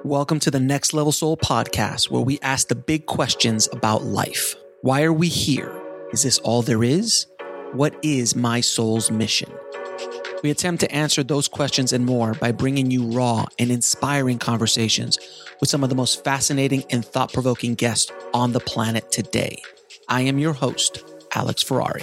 Welcome to the Next Level Soul podcast, where we ask the big questions about life. Why are we here? Is this all there is? What is my soul's mission? We attempt to answer those questions and more by bringing you raw and inspiring conversations with some of the most fascinating and thought-provoking guests on the planet today. I am your host, Alex Ferrari.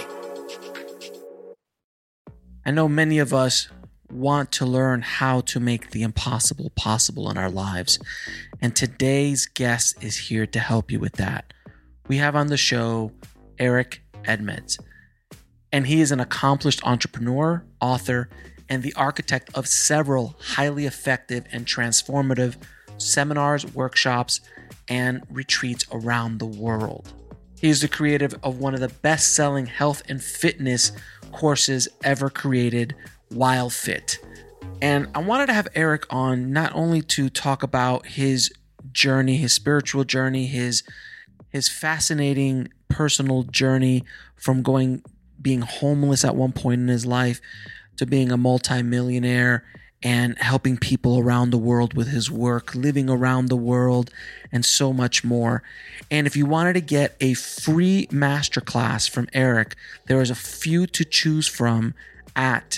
I know many of us want to learn how to make the impossible possible in our lives, and today's guest is here to help you with that. We have on the show Eric Edmonds, and he is an accomplished entrepreneur, author, and the architect of several highly effective and transformative seminars, workshops, and retreats around the world. He is the creator of one of the best-selling health and fitness courses ever created, Wild Fit. And I wanted to have Eric on not only to talk about his journey, his spiritual journey, his fascinating personal journey from being homeless at one point in his life to being a multimillionaire and helping people around the world with his work, living around the world, and so much more. And if you wanted to get a free masterclass from Eric, there is a few to choose from at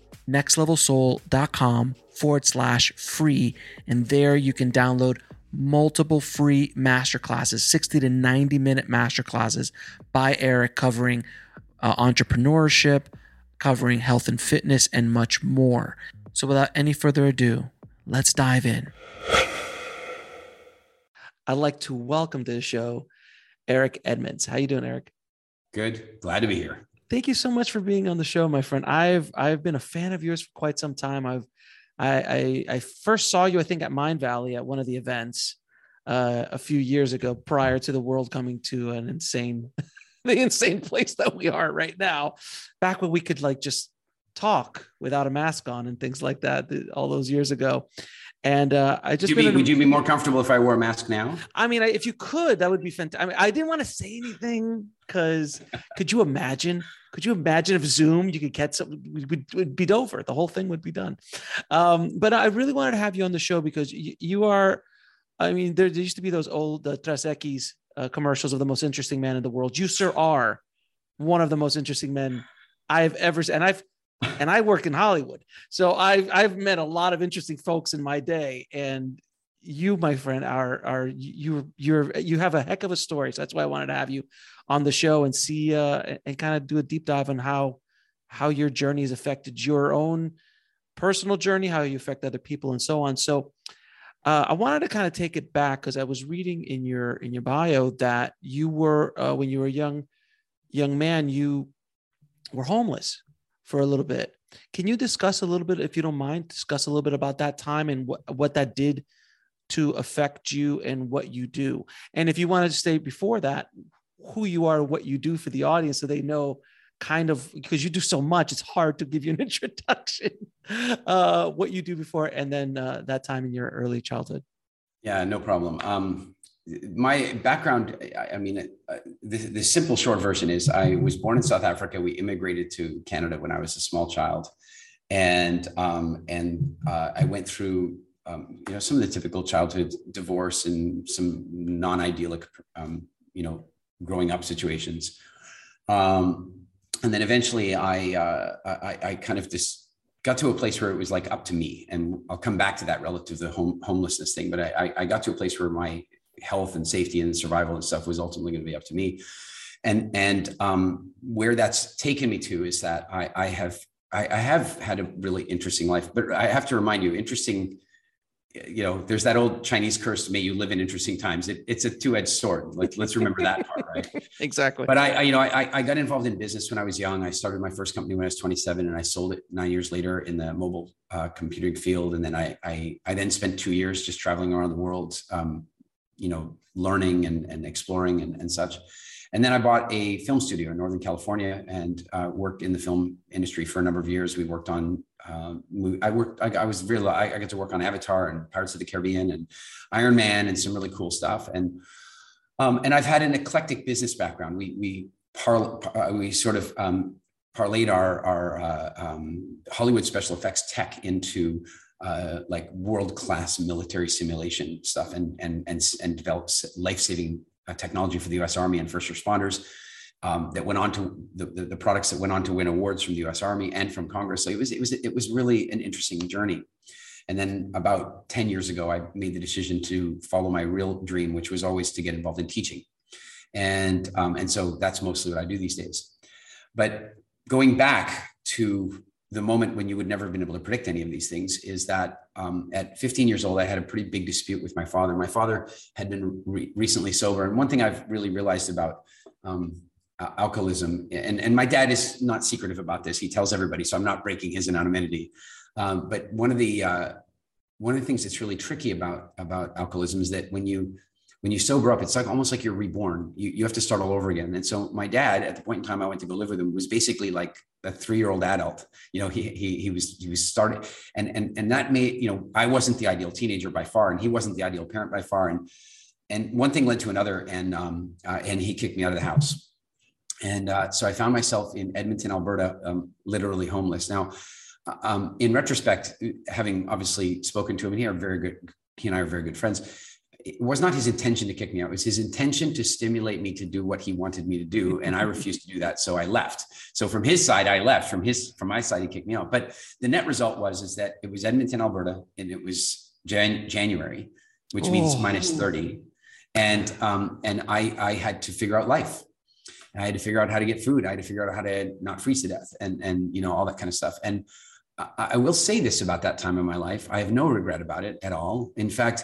nextlevelsoul.com/free. And there you can download multiple free masterclasses, 60 to 90 minute masterclasses by Eric covering entrepreneurship, covering health and fitness, and much more. So without any further ado, let's dive in. I'd like to welcome to the show, Eric Edmonds. How you doing, Eric? Good. Glad to be here. Thank you so much for being on the show, my friend. I've been a fan of yours for quite some time. I first saw you, I think, at Mind Valley at one of the events a few years ago, prior to the world coming to the insane place that we are right now. Back when we could just talk without a mask on and things like that, all those years ago. And would you be more comfortable if I wore a mask now? I mean, if you could, that would be fantastic. I mean, I didn't want to say anything because could you imagine if Zoom, you could get something, would be over. The whole thing would be done. But I really wanted to have you on the show because you are, I mean, there used to be those old Tres Equis commercials of the most interesting man in the world. You, sir, are one of the most interesting men I've ever seen. And I work in Hollywood. So I've met a lot of interesting folks in my day. And you, my friend, you have a heck of a story. So that's why I wanted to have you on the show and see and kind of do a deep dive on how your journey has affected your own personal journey, how you affect other people, and so on. So I wanted to kind of take it back because I was reading in your bio that you were when you were a young man, you were homeless for a little bit. Can you discuss a little bit, if you don't mind, about that time and what that did to affect you and what you do? And if you wanted to stay before that, who you are, what you do for the audience, so they know kind of, because you do so much, it's hard to give you an introduction, what you do before, and then that time in your early childhood. Yeah, no problem. My background, I mean, the simple short version is I was born in South Africa. We immigrated to Canada when I was a small child. And I went through, some of the typical childhood divorce and some non-idyllic, growing up situations. And then eventually I kind of just got to a place where it was up to me. And I'll come back to that relative to the homelessness thing. But I got to a place where my health and safety and survival and stuff was ultimately going to be up to me. And where that's taken me to is that I have had a really interesting life, but I have to remind you, interesting, there's that old Chinese curse, may you live in interesting times. It's a two-edged sword. Let's remember that part, right? Exactly. But I got involved in business when I was young. I started my first company when I was 27 and I sold it 9 years later in the mobile computing field. And then I then spent 2 years just traveling around the world, learning and exploring and such. And then I bought a film studio in Northern California and worked in the film industry for a number of years. We worked on, I got to work on Avatar and Pirates of the Caribbean and Iron Man and some really cool stuff. And I've had an eclectic business background. We sort of parlayed our Hollywood special effects tech into like world-class military simulation stuff, and developed life-saving technology for the U.S. Army and first responders. That went on to the products that went on to win awards from the U.S. Army and from Congress. So it was really an interesting journey. And then about 10 years ago, I made the decision to follow my real dream, which was always to get involved in teaching. And so that's mostly what I do these days. But going back to the moment when you would never have been able to predict any of these things is that at 15 years old, I had a pretty big dispute with my father. My father had been recently sober. And one thing I've really realized about alcoholism, and my dad is not secretive about this. He tells everybody, so I'm not breaking his anonymity. But one of the things that's really tricky about alcoholism is that when you sober up, it's like almost like you're reborn. You have to start all over again. And so my dad, at the point in time I went to go live with him, was basically like a 3-year-old adult. You know, he was starting, and that made, you know, I wasn't the ideal teenager by far, and he wasn't the ideal parent by far. And one thing led to another, and he kicked me out of the house. And so I found myself in Edmonton, Alberta, literally homeless. Now, in retrospect, having obviously spoken to him, he and I are very good friends. It was not his intention to kick me out. It was his intention to stimulate me to do what he wanted me to do. And I refused to do that. So I left. So from his side, I left. From my side, he kicked me out. But the net result is that it was Edmonton, Alberta, and it was January, which means minus 30. And I had to figure out life. I had to figure out how to get food. I had to figure out how to not freeze to death, and you know, all that kind of stuff. And I will say this about that time in my life: I have no regret about it at all. In fact,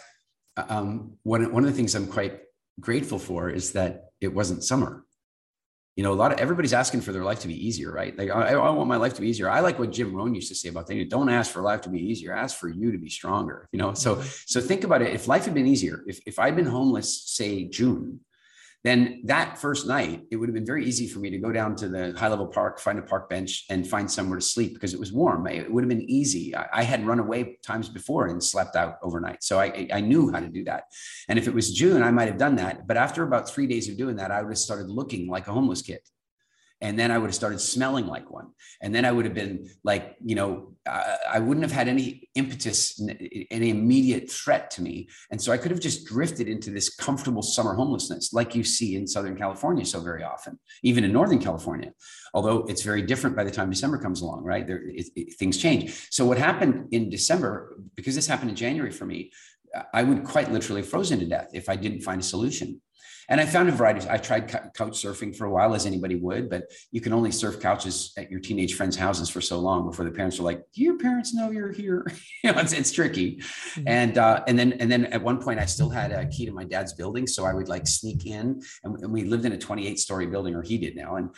one of the things I'm quite grateful for is that it wasn't summer. You know, everybody's asking for their life to be easier, right? Like, I want my life to be easier. I like what Jim Rohn used to say about things. Don't ask for life to be easier. Ask for you to be stronger. You know, so think about it. If life had been easier, if I'd been homeless, say June, then that first night, it would have been very easy for me to go down to the high level park, find a park bench, and find somewhere to sleep because it was warm. It would have been easy. I had run away times before and slept out overnight. So I knew how to do that. And if it was June, I might have done that. But after about 3 days of doing that, I would have started looking like a homeless kid. And then I would have started smelling like one. And then I would have been like, you know, I wouldn't have had any impetus, any immediate threat to me. And so I could have just drifted into this comfortable summer homelessness like you see in Southern California so very often, even in Northern California, although it's very different by the time December comes along, right? Things change. So what happened in December, because this happened in January for me, I would quite literally frozen to death if I didn't find a solution. And I found a variety. I tried couch surfing for a while, as anybody would, but you can only surf couches at your teenage friends' houses for so long before the parents are like, "Do your parents know you're here?" You know, it's tricky. Mm-hmm. And then at one point, I still had a key to my dad's building, so I would like sneak in. And we lived in a 28-story building, or he did now. And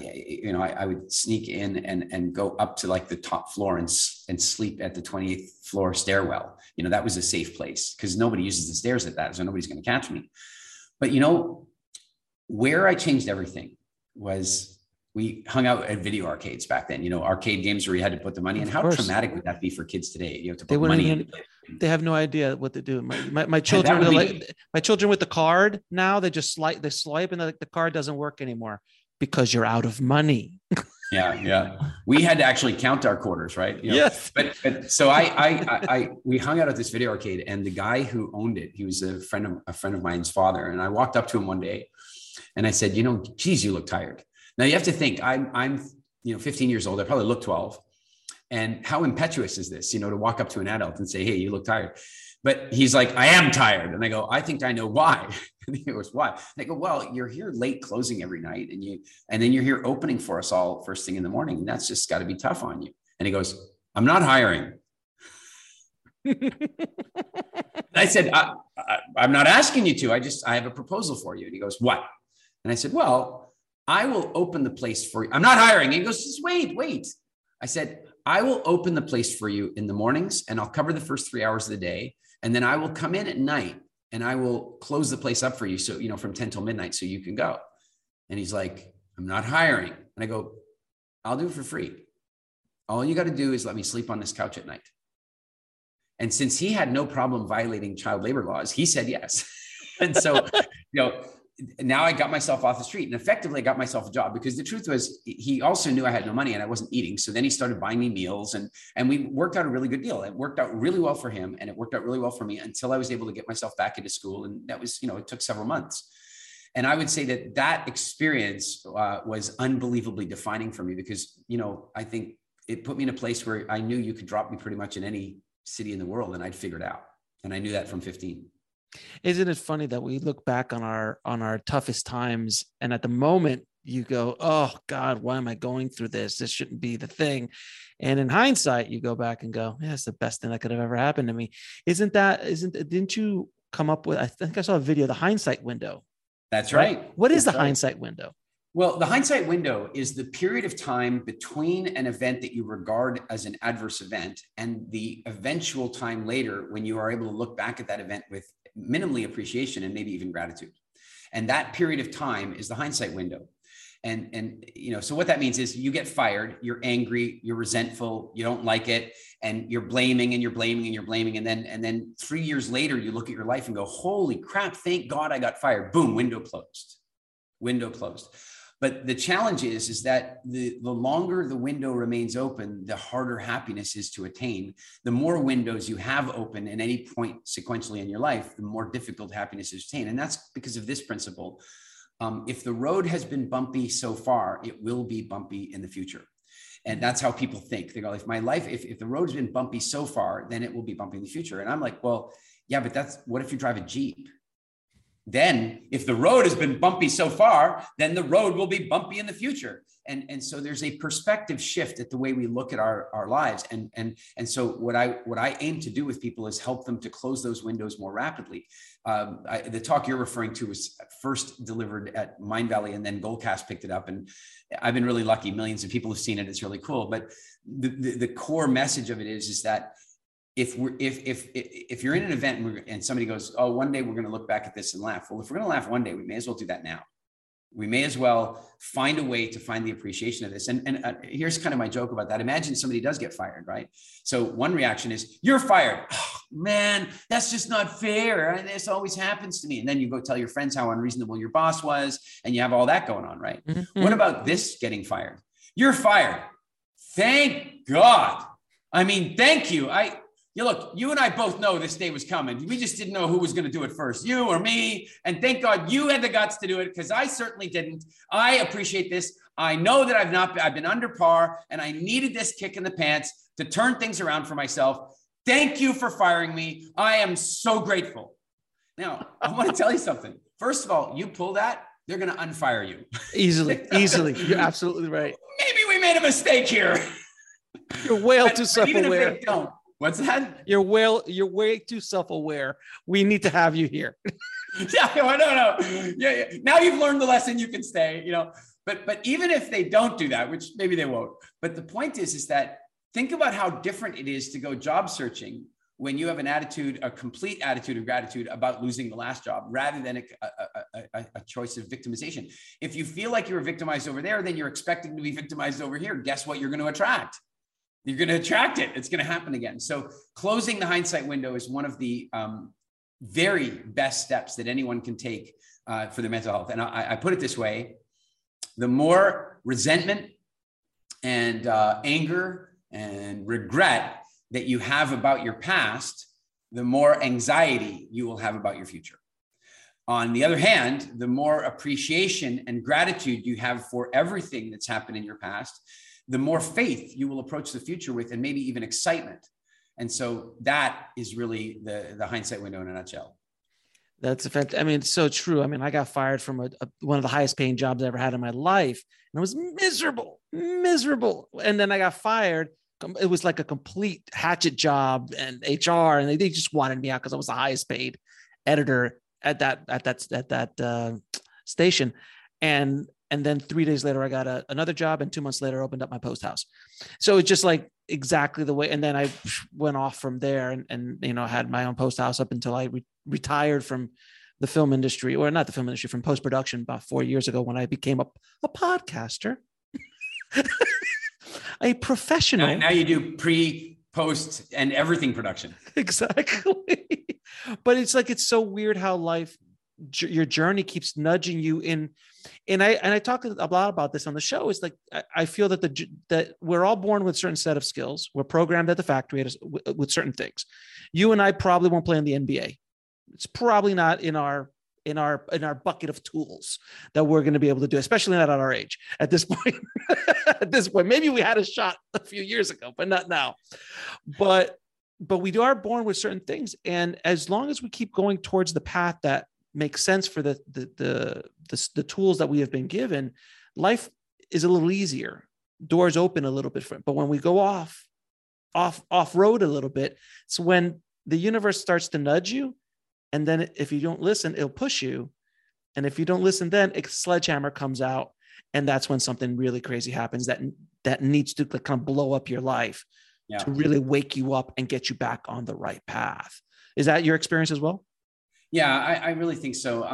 I would sneak in and go up to like the top floor and sleep at the 28th floor stairwell. You know, that was a safe place because nobody uses the stairs at that, so nobody's going to catch me. But, you know, where I changed everything was we hung out at video arcades back then, you know, arcade games where you had to put the money in. How traumatic would that be for kids today? You have to put money in. They have no idea what to do. My children, my children with the card now, they just swipe and the card doesn't work anymore because you're out of money. Yeah. We had to actually count our quarters, right? You know? Yes. But so we hung out at this video arcade, and the guy who owned it, he was a friend of mine's father. And I walked up to him one day and I said, you know, geez, you look tired. Now you have to think I'm 15 years old. I probably look 12. And how impetuous is this, you know, to walk up to an adult and say, "Hey, you look tired." But he's like, "I am tired." And I go, "I think I know why." And he goes, "Why?" And I go, "Well, you're here late closing every night, and then you're here opening for us all first thing in the morning. And that's just got to be tough on you." And he goes, "I'm not hiring." I said, I'm not asking you to. I have a proposal for you. And he goes, "What?" And I said, "Well, I will open the place for you." "I'm not hiring." And he goes, "Just wait. I said, "I will open the place for you in the mornings, and I'll cover the first 3 hours of the day. And then I will come in at night and I will close the place up for you. So, you know, from 10 till midnight, so you can go." And he's like, "I'm not hiring." And I go, "I'll do it for free. All you got to do is let me sleep on this couch at night." And since he had no problem violating child labor laws, he said yes. And so, you know, now I got myself off the street, and effectively I got myself a job, because the truth was he also knew I had no money and I wasn't eating. So then he started buying me meals, and we worked out a really good deal. It worked out really well for him, and it worked out really well for me until I was able to get myself back into school. And that was, it took several months. And I would say that experience was unbelievably defining for me, because, I think it put me in a place where I knew you could drop me pretty much in any city in the world and I'd figure it out. And I knew that from 15. Isn't it funny that we look back on our toughest times, and at the moment you go, oh God, why am I going through this? This shouldn't be the thing. And in hindsight, you go back and go, yeah, it's the best thing that could have ever happened to me. Didn't you come up with, I think I saw a video, the hindsight window. That's right. What is the hindsight window? Well, the hindsight window is the period of time between an event that you regard as an adverse event and the eventual time later when you are able to look back at that event with minimally appreciation and maybe even gratitude. And that period of time is the hindsight window. And so what that means is you get fired, you're angry, you're resentful, you don't like it, and you're blaming and you're blaming and you're blaming. And then 3 years later, you look at your life and go, holy crap, thank God I got fired. Boom, window closed. But the challenge is that the longer the window remains open, the harder happiness is to attain. The more windows you have open at any point sequentially in your life, the more difficult happiness is to attain. And that's because of this principle. If the road has been bumpy so far, it will be bumpy in the future. And that's how people think. They go, if the road's been bumpy so far, then it will be bumpy in the future. And I'm like, well, yeah, but what if you drive a Jeep? Then if the road has been bumpy so far, then the road will be bumpy in the future. And so there's a perspective shift at the way we look at our lives. And so what I aim to do with people is help them to close those windows more rapidly. The talk you're referring to was first delivered at Mindvalley, and then Goalcast picked it up. And I've been really lucky. Millions of people have seen it. It's really cool. But the core message of it is that if you're in an event and somebody goes, oh, one day we're going to look back at this and laugh. Well, if we're going to laugh one day, we may as well do that now. We may as well find a way to find the appreciation of this. And here's kind of my joke about that. Imagine somebody does get fired, right? So one reaction is, you're fired. Oh, man, that's just not fair. This always happens to me. And then you go tell your friends how unreasonable your boss was, and you have all that going on, right? Mm-hmm. What about this getting fired? You're fired. Thank God. I mean, thank you. Look, you and I both know this day was coming. We just didn't know who was going to do it first, you or me. And thank God you had the guts to do it, because I certainly didn't. I appreciate this. I know that I've been under par, and I needed this kick in the pants to turn things around for myself. Thank you for firing me. I am so grateful. Now, I want to tell you something. First of all, you pull that, they're going to unfire you. Easily. You're absolutely right. Maybe we made a mistake here. You're way too self-aware. Even if they don't. What's that? You're way too self-aware. We need to have you here. Yeah, no. Yeah. Now you've learned the lesson, you can stay, but even if they don't do that, which maybe they won't, but the point is that think about how different it is to go job searching when you have a complete attitude of gratitude about losing the last job, rather than a choice of victimization. If you feel like you were victimized over there, then you're expecting to be victimized over here. Guess what you're going to attract? You're going to attract it. It's going to happen again. So closing the hindsight window is one of the very best steps that anyone can take for their mental health. And I put it this way: the more resentment and anger and regret that you have about your past, the more anxiety you will have about your future. On the other hand, the more appreciation and gratitude you have for everything that's happened in your past, the more faith you will approach the future with, and maybe even excitement. And so that is really the hindsight window in a nutshell. That's it's so true. I mean, I got fired from one of the highest paying jobs I ever had in my life, and I was miserable. And then I got fired. It was like a complete hatchet job, and HR, and they just wanted me out because I was the highest paid editor at that station. And then 3 days later, I got another job, and 2 months later, I opened up my post house. So it's just like exactly the way. And then I went off from there and had my own post house up until I retired from the film industry, or not the film industry, from post-production about 4 years ago, when I became a podcaster, a professional. Now you do pre, post, and everything production. Exactly. But it's so weird how life your journey keeps nudging you in. And I talk a lot about this on the show. Is like, I feel that that we're all born with a certain set of skills. We're programmed at the factory with certain things. You and I probably won't play in the NBA. It's probably not in our bucket of tools that we're going to be able to do, especially not at our age at this point. At this point, maybe we had a shot a few years ago, but not now. But we are born with certain things. And as long as we keep going towards the path that makes sense for the tools that we have been given, life is a little easier. Doors open a little bit for it. But when we go off road a little bit, it's when the universe starts to nudge you. And then if you don't listen, it'll push you. And if you don't listen, then a sledgehammer comes out. And that's when something really crazy happens that needs to kind of blow up your life to really wake you up and get you back on the right path. Is that your experience as well? Yeah, I really think so.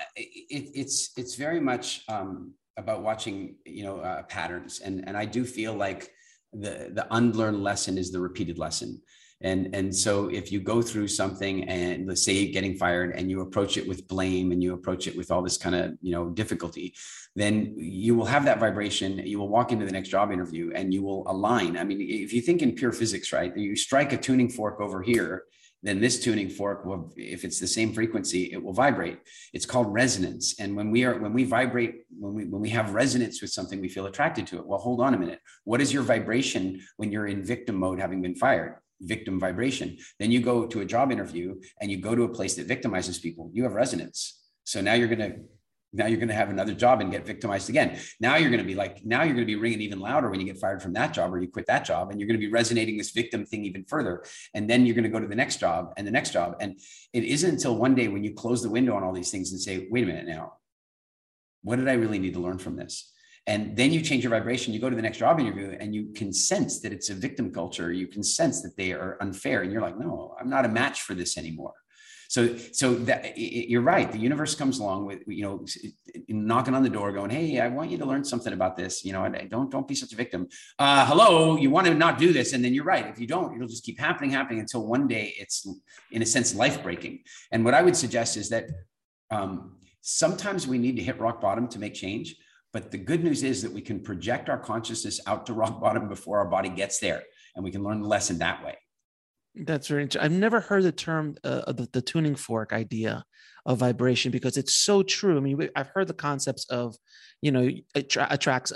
It's very much about watching, patterns. And I do feel like the unlearned lesson is the repeated lesson. And so if you go through something and let's say getting fired and you approach it with blame and you approach it with all this kind of, difficulty, then you will have that vibration. You will walk into the next job interview and you will align. I mean, if you think in pure physics, right, you strike a tuning fork over here, then this tuning fork will, if it's the same frequency, it will vibrate. It's called resonance. And when we vibrate, when we have resonance with something, we feel attracted to it. Well, hold on a minute. What is your vibration when you're in victim mode, having been fired? Victim vibration. Then you go to a job interview and you go to a place that victimizes people. You have resonance. So now you're going to have another job and get victimized again. Now you're going to be ringing even louder when you get fired from that job or you quit that job, and you're going to be resonating this victim thing even further. And then you're going to go to the next job and the next job. And it isn't until one day when you close the window on all these things and say, wait a minute now, what did I really need to learn from this? And then you change your vibration, you go to the next job interview and you can sense that it's a victim culture. You can sense that they are unfair. And you're like, no, I'm not a match for this anymore. So that you're right. The universe comes along with, knocking on the door going, hey, I want you to learn something about this. Don't be such a victim. Hello, you want to not do this. And then you're right. If you don't, it'll just keep happening until one day it's in a sense, life-breaking. And what I would suggest is that sometimes we need to hit rock bottom to make change. But the good news is that we can project our consciousness out to rock bottom before our body gets there. And we can learn the lesson that way. That's very interesting. I've never heard the term, the tuning fork idea of vibration, because it's so true. I mean, I've heard the concepts of, attracts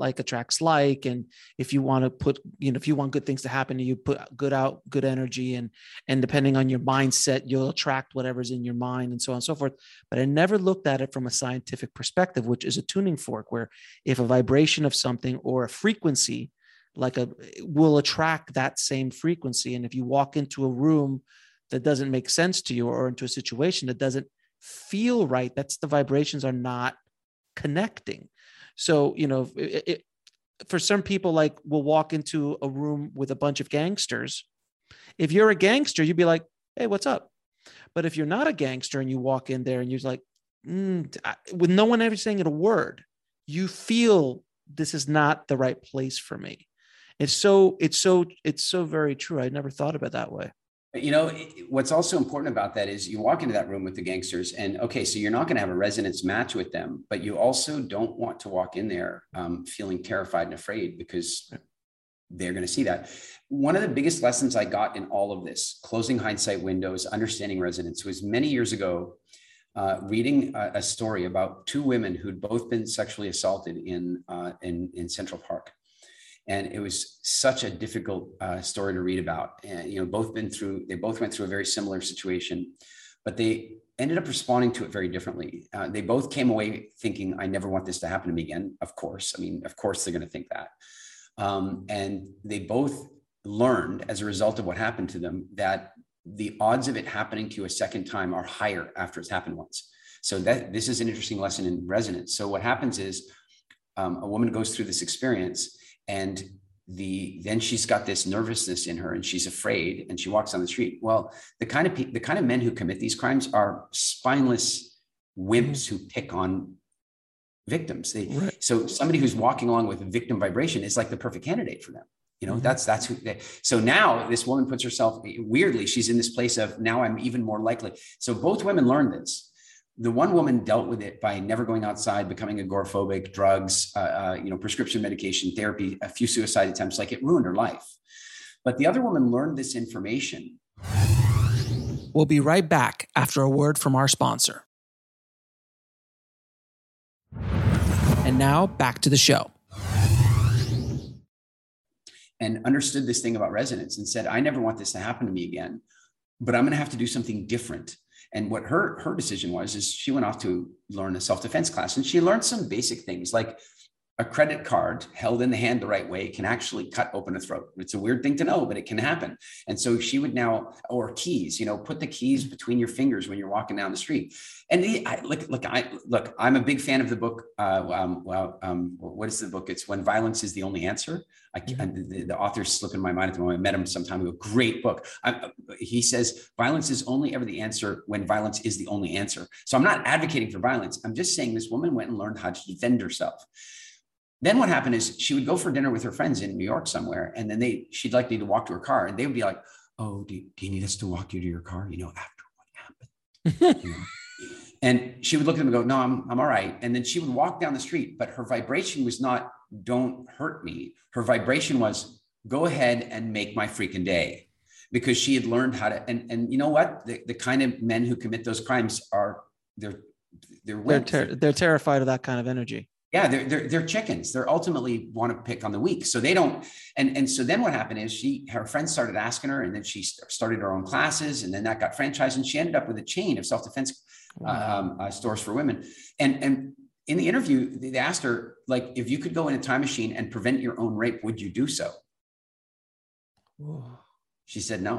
like, and if you want to put, if you want good things to happen to you, put good energy, and depending on your mindset, you'll attract whatever's in your mind, and so on and so forth. But I never looked at it from a scientific perspective, which is a tuning fork, where if a vibration of something or a frequency will attract that same frequency. And if you walk into a room that doesn't make sense to you, or into a situation that doesn't feel right, that's the vibrations are not connecting. So, for some people, will walk into a room with a bunch of gangsters. If you're a gangster, you'd be like, hey, what's up? But if you're not a gangster and you walk in there and you're like, with no one ever saying it a word, you feel this is not the right place for me. It's so very true. I never thought of it that way. What's also important about that is you walk into that room with the gangsters, and okay, so you're not going to have a resonance match with them, but you also don't want to walk in there feeling terrified and afraid, because they're going to see that. One of the biggest lessons I got in all of this, closing hindsight windows, understanding resonance, was many years ago, reading a story about two women who'd both been sexually assaulted in Central Park. And it was such a difficult story to read about. And, they both went through a very similar situation, but they ended up responding to it very differently. They both came away thinking, I never want this to happen to me again. Of course they're going to think that. And they both learned as a result of what happened to them that the odds of it happening to you a second time are higher after it's happened once. So this is an interesting lesson in resonance. So what happens is a woman goes through this experience, and then she's got this nervousness in her, and she's afraid, and she walks on the street. Well, the kind of men who commit these crimes are spineless wimps who pick on victims. So somebody who's walking along with victim vibration is like the perfect candidate for them. That's who so now this woman puts herself, weirdly, she's in this place of, now I'm even more likely. So both women learned this. The one woman dealt with it by never going outside, becoming agoraphobic, drugs, prescription medication, therapy, a few suicide attempts. Like, it ruined her life. But the other woman learned this information. We'll be right back after a word from our sponsor. And now back to the show. And understood this thing about resonance and said, I never want this to happen to me again, but I'm going to have to do something different. And what her decision was, is she went off to learn a self-defense class, and she learned some basic things like a credit card held in the hand the right way can actually cut open a throat. It's a weird thing to know, but it can happen. And so she would now, or keys, put the keys between your fingers when you're walking down the street. And I'm a big fan of the book. What is the book? It's When Violence is the Only Answer. The author's slipping my mind at the moment. I met him some time ago. Great book. He says violence is only ever the answer when violence is the only answer. So I'm not advocating for violence. I'm just saying this woman went and learned how to defend herself. Then what happened is she would go for dinner with her friends in New York somewhere. And then she'd like me to walk to her car, and they would be like, oh, do you need us to walk you to your car? After what happened. And she would look at them and go, no, I'm all right. And then she would walk down the street, but her vibration was not, don't hurt me. Her vibration was, go ahead and make my freaking day. Because she had learned how to, and you know what? The kind of men who commit those crimes they're terrified of that kind of energy. Yeah, they're chickens. They're ultimately want to pick on the weak. So they don't. And so then what happened is her friends started asking her, and then she started her own classes, and then that got franchised, and she ended up with a chain of self-defense stores for women. And in the interview, they asked her, like, if you could go in a time machine and prevent your own rape, would you do so? Whoa. She said no.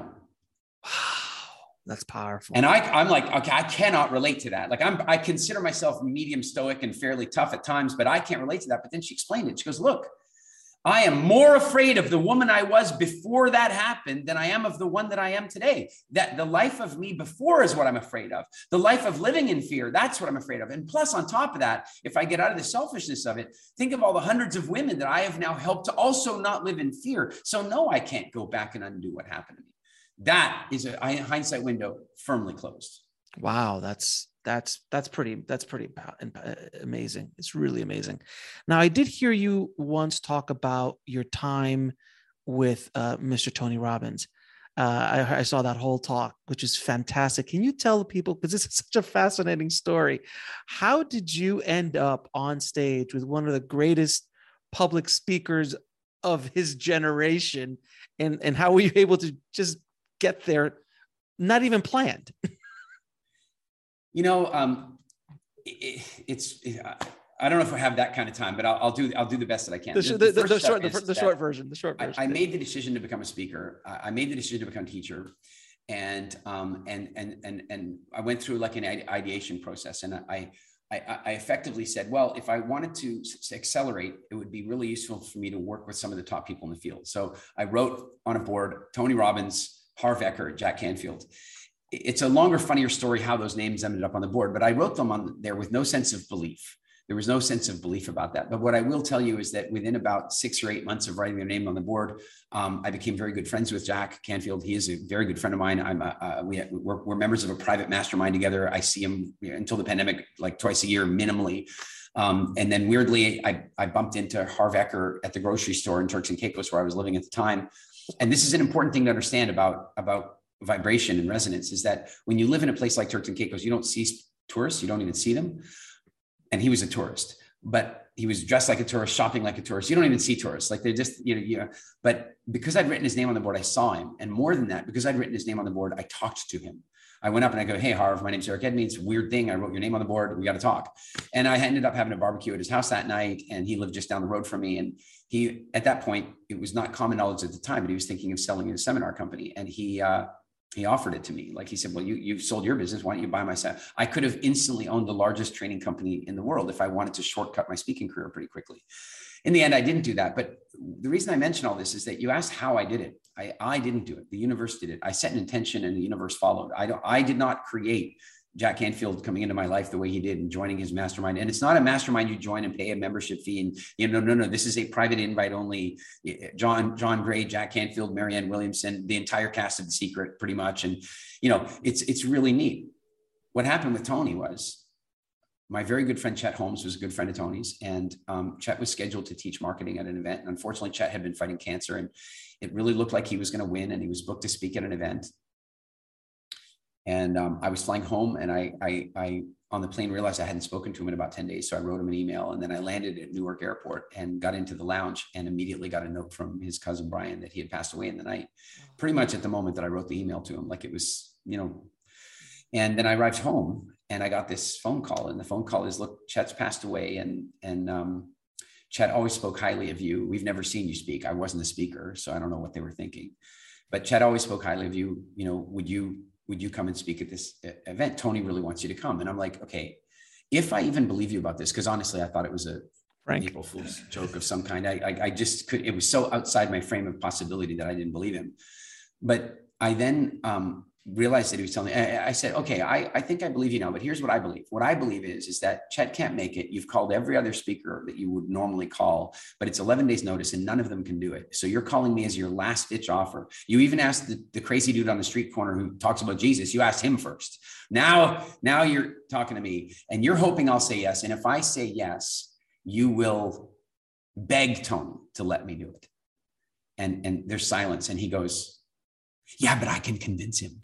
That's powerful. And I'm like, okay, I cannot relate to that. Like, I consider myself medium stoic and fairly tough at times, but I can't relate to that. But then she explained it. She goes, look, I am more afraid of the woman I was before that happened than I am of the one that I am today. That the life of me before is what I'm afraid of. The life of living in fear, that's what I'm afraid of. And plus, on top of that, if I get out of the selfishness of it, think of all the hundreds of women that I have now helped to also not live in fear. So no, I can't go back and undo what happened to me. That is a hindsight window firmly closed. Wow, that's pretty amazing. It's really amazing. Now, I did hear you once talk about your time with Mr. Tony Robbins. I saw that whole talk, which is fantastic. Can you tell the people, because this is such a fascinating story, how did you end up on stage with one of the greatest public speakers of his generation, and how were you able to just get there, not even planned? I don't know if I have that kind of time, but I'll do the best that I can. The short version. I made the decision to become a speaker. I made the decision to become a teacher, and I went through like an ideation process, and I effectively said, well, if I wanted to accelerate, it would be really useful for me to work with some of the top people in the field. So I wrote on a board, Tony Robbins, Harv Eker, Jack Canfield. It's a longer, funnier story how those names ended up on the board, but I wrote them on there with no sense of belief. There was no sense of belief about that. But what I will tell you is that within about 6 or 8 months of writing their name on the board, I became very good friends with Jack Canfield. He is a very good friend of mine. We're members of a private mastermind together. I see him until the pandemic, like twice a year, minimally. And then weirdly, I bumped into Harv Eker at the grocery store in Turks and Caicos, where I was living at the time. And this is an important thing to understand about vibration and resonance, is that when you live in a place like Turks and Caicos, you don't see tourists, you don't even see them. And he was a tourist, but he was dressed like a tourist, shopping like a tourist. You don't even see tourists. Like, they're just, but because I'd written his name on the board, I saw him. And more than that, because I'd written his name on the board, I talked to him. I went up and I go, hey, Harv, my name's Eric Edmey. It's a weird thing. I wrote your name on the board. We got to talk. And I ended up having a barbecue at his house that night. And he lived just down the road from me. And he, at that point, it was not common knowledge at the time, but he was thinking of selling a seminar company. And he offered it to me. Like, he said, well, you've sold your business. Why don't you buy my set? I could have instantly owned the largest training company in the world if I wanted to shortcut my speaking career pretty quickly. In the end, I didn't do that. But the reason I mention all this is that you asked how I did it. I didn't do it. The universe did it. I set an intention and the universe followed. I did not create Jack Canfield coming into my life the way he did and joining his mastermind. And it's not a mastermind you join and pay a membership fee. And no. This is a private invite only. John Gray, Jack Canfield, Marianne Williamson, the entire cast of The Secret, pretty much. And it's really neat. What happened with Tony was my very good friend Chet Holmes was a good friend of Tony's, and Chet was scheduled to teach marketing at an event. And unfortunately, Chet had been fighting cancer, and it really looked like he was going to win, and he was booked to speak at an event. And I was flying home, and I on the plane realized I hadn't spoken to him in about 10 days. So I wrote him an email, and then I landed at Newark Airport and got into the lounge and immediately got a note from his cousin, Brian, that he had passed away in the night, pretty much at the moment that I wrote the email to him, like it was, and then I arrived home and I got this phone call, and the phone call is, look, Chet's passed away, and Chet always spoke highly of you. We've never seen you speak. I wasn't a speaker, so I don't know what they were thinking, but Chet always spoke highly of you. Would you come and speak at this event? Tony really wants you to come. And I'm like, okay, if I even believe you about this, because honestly, I thought it was a April Fool's joke of some kind. I just could, it was so outside my frame of possibility that I didn't believe him. But I then realized that he was telling me, I said, okay, I think I believe you now, but here's what I believe. What I believe is that Chet can't make it. You've called every other speaker that you would normally call, but it's 11 days notice and none of them can do it. So you're calling me as your last ditch offer. You even asked the crazy dude on the street corner who talks about Jesus. You asked him first. Now you're talking to me and you're hoping I'll say yes. And if I say yes, you will beg Tony to let me do it. And there's silence. And he goes, yeah, but I can convince him.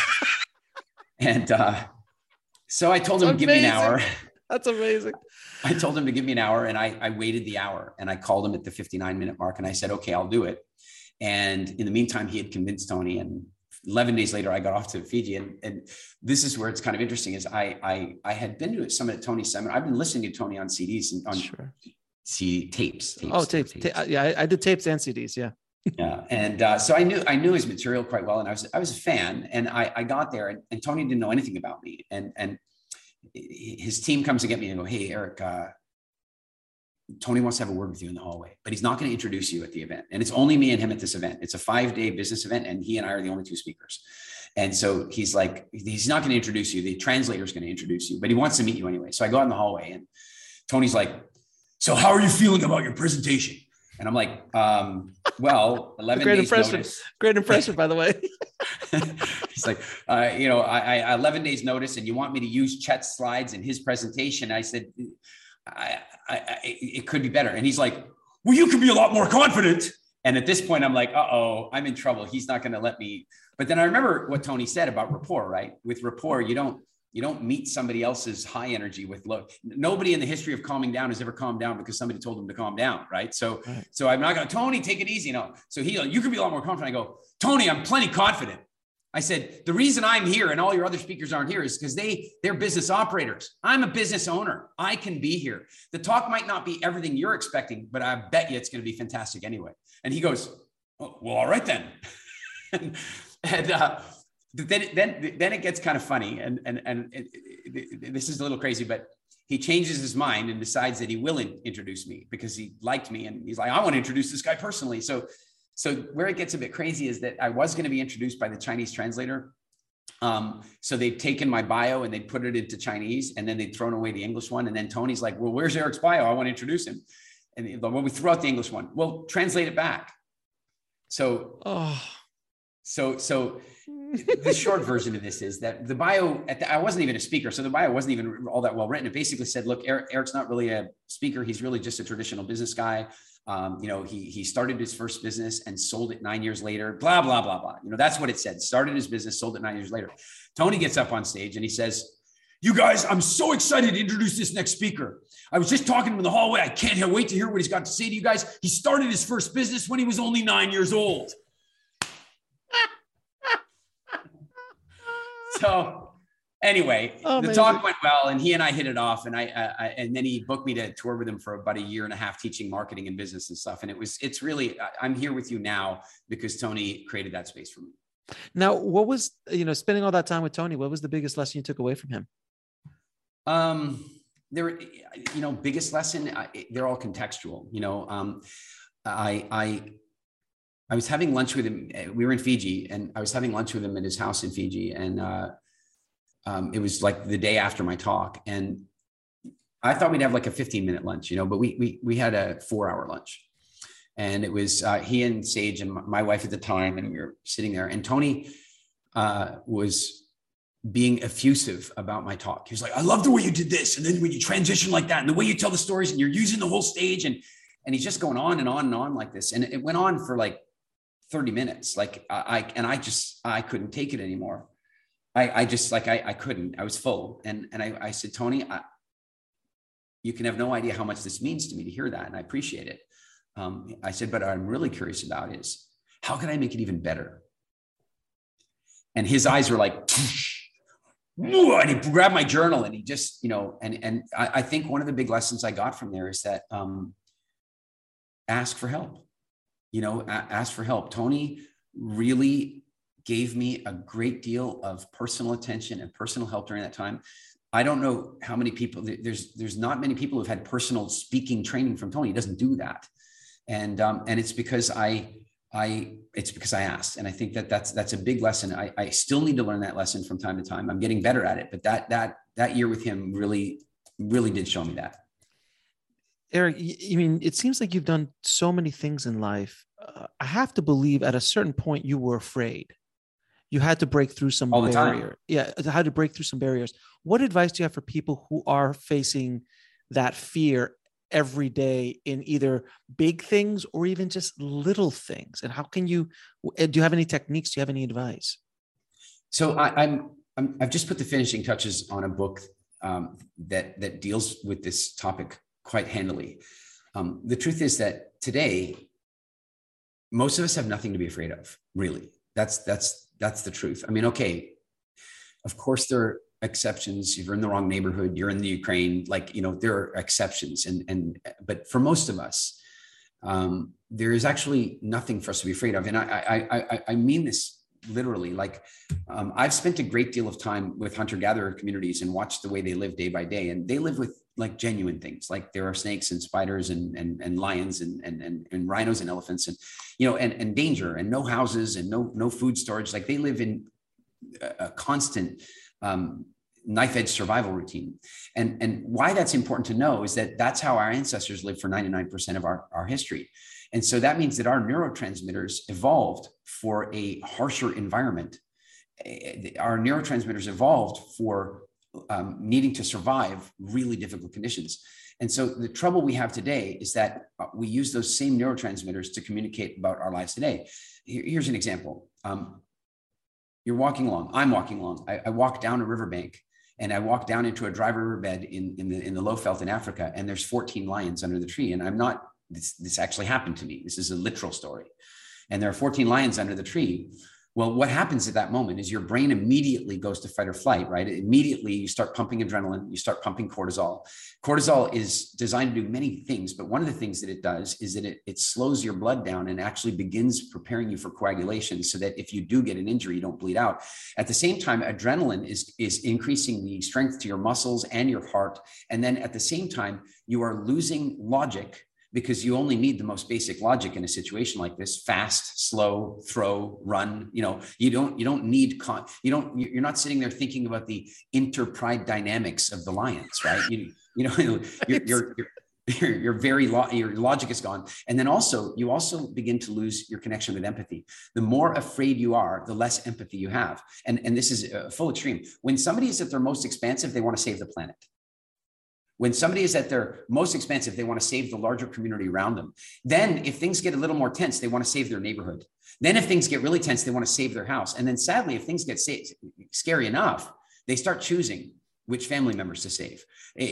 And so I told him to give me an hour. That's amazing. I told him to give me an hour, and I waited the hour, and I called him at the 59-minute mark, and I said, okay, I'll do it. And in the meantime, he had convinced Tony, and 11 days later, I got off to Fiji. And this is where it's kind of interesting is I had been to some of Tony's seminar. I've been listening to Tony on CDs and on tapes. Tapes. Yeah, I did tapes and CDs. Yeah. Yeah. And so I knew his material quite well. And I was a fan, and I got there, and Tony didn't know anything about me. And his team comes to get me and go, hey, Eric, Tony wants to have a word with you in the hallway, but he's not going to introduce you at the event. And it's only me and him at this event. It's a 5-day business event, and he and I are the only 2 speakers. And so he's like, he's not going to introduce you. The translator is going to introduce you, but he wants to meet you anyway. So I go out in the hallway, and Tony's like, so how are you feeling about your presentation? And I'm like, well, 11 days notice. Great impression, by the way. He's like, I 11 days notice, and you want me to use Chet's slides in his presentation. I said, it could be better. And he's like, well, you could be a lot more confident. And at this point, I'm like, uh-oh, I'm in trouble. He's not going to let me. But then I remember what Tony said about rapport, right? With rapport, you don't meet somebody else's high energy with low. Nobody in the history of calming down has ever calmed down because somebody told them to calm down, right? So I'm not going to, Tony, take it easy. No. So you could be a lot more confident. I go, Tony, I'm plenty confident. I said, the reason I'm here and all your other speakers aren't here is because they're business operators. I'm a business owner. I can be here. The talk might not be everything you're expecting, but I bet you it's going to be fantastic anyway. And he goes, oh, well, all right then. and then it gets kind of funny, and this is a little crazy, but he changes his mind and decides that he will introduce me because he liked me, and he's like, I want to introduce this guy personally. So where it gets a bit crazy is that I was going to be introduced by the Chinese translator. So they'd taken my bio and they'd put it into Chinese, and then they'd thrown away the English one. And then Tony's like, well, where's Eric's bio? I want to introduce him. And we threw out the English one. Well, translate it back. So the short version of this is that the bio, I wasn't even a speaker, so the bio wasn't even all that well written. It basically said, look, Eric's not really a speaker. He's really just a traditional business guy. He started his first business and sold it 9 years later, blah, blah, blah, blah. That's what it said. Started his business, sold it 9 years later. Tony gets up on stage and he says, you guys, I'm so excited to introduce this next speaker. I was just talking to him in the hallway. I can't wait to hear what he's got to say to you guys. He started his first business when he was only 9 years old. So anyway, the talk went well, and he and I hit it off, and and then he booked me to tour with him for about 1.5 years teaching marketing and business and stuff. And it's really, I'm here with you now because Tony created that space for me. Now, what was, spending all that time with Tony, what was the biggest lesson you took away from him? Biggest lesson, they're all contextual. I was having lunch with him. We were in Fiji, and I was having lunch with him at his house in Fiji. And it was like the day after my talk. And I thought we'd have like a 15-minute lunch, but we had a 4-hour lunch. And it was he and Sage and my wife at the time, and we were sitting there. And Tony was being effusive about my talk. He was like, I love the way you did this. And then when you transition like that and the way you tell the stories and you're using the whole stage, and he's just going on and on and on like this. And it went on for like 30 minutes. Like I couldn't take it anymore. I couldn't, I was full. And I said, Tony, you can have no idea how much this means to me to hear that. And I appreciate it. I said, but what I'm really curious about is, how can I make it even better? And his eyes were like, and he grabbed my journal and he just, and I think one of the big lessons I got from there is that ask for help, ask for help. Tony really gave me a great deal of personal attention and personal help during that time. I don't know how many people, there's not many people who've had personal speaking training from Tony. He doesn't do that. And it's because it's because I asked. And I think that's a big lesson. I still need to learn that lesson from time to time. I'm getting better at it, but that year with him really, really did show me that. Eric, I mean, it seems like you've done so many things in life. I have to believe at a certain point you were afraid. You had to break through some barrier. Yeah, had to break through some barriers. What advice do you have for people who are facing that fear every day in either big things or even just little things? And how can do you have any techniques? Do you have any advice? So I've just put the finishing touches on a book that deals with this topic quite handily. The truth is that today, most of us have nothing to be afraid of, really. That's the truth. I mean, okay, of course there are exceptions. If you're in the wrong neighborhood, you're in the Ukraine, there are exceptions. But for most of us, there is actually nothing for us to be afraid of. And I mean this literally. I've spent a great deal of time with hunter-gatherer communities and watched the way they live day by day. And they live with genuine things. There are snakes and spiders and lions and rhinos and elephants and danger and no houses and no food storage. They live in a constant knife-edge survival routine. And why that's important to know is that that's how our ancestors lived for 99% of our history. And so that means that our neurotransmitters evolved for a harsher environment. Our neurotransmitters evolved for needing to survive really difficult conditions. And so the trouble we have today is that we use those same neurotransmitters to communicate about our lives today. Here's an example. You're walking along, I'm walking along. I walk down a riverbank and I walk down into a dry riverbed in the Lowveld in Africa, and there's 14 lions under the tree. And this actually happened to me. This is a literal story. And there are 14 lions under the tree. Well, what happens at that moment is your brain immediately goes to fight or flight, right? Immediately you start pumping adrenaline, you start pumping cortisol. Cortisol is designed to do many things, but one of the things that it does is that it slows your blood down and actually begins preparing you for coagulation so that if you do get an injury, you don't bleed out. At the same time, adrenaline is increasing the strength to your muscles and your heart. And then at the same time, you are losing logic, because you only need the most basic logic in a situation like this: fast, slow, throw, run. You don't need, you're not sitting there thinking about the interpride dynamics of the lions, right? Your logic is gone. And then you also begin to lose your connection with empathy. The more afraid you are, the less empathy you have. And this is a full extreme. When somebody is at their most expansive, they want to save the planet. When somebody is at their most expansive, they want to save the larger community around them. Then if things get a little more tense, they want to save their neighborhood. Then if things get really tense, they want to save their house. And then sadly, if things get scary enough, they start choosing which family members to save.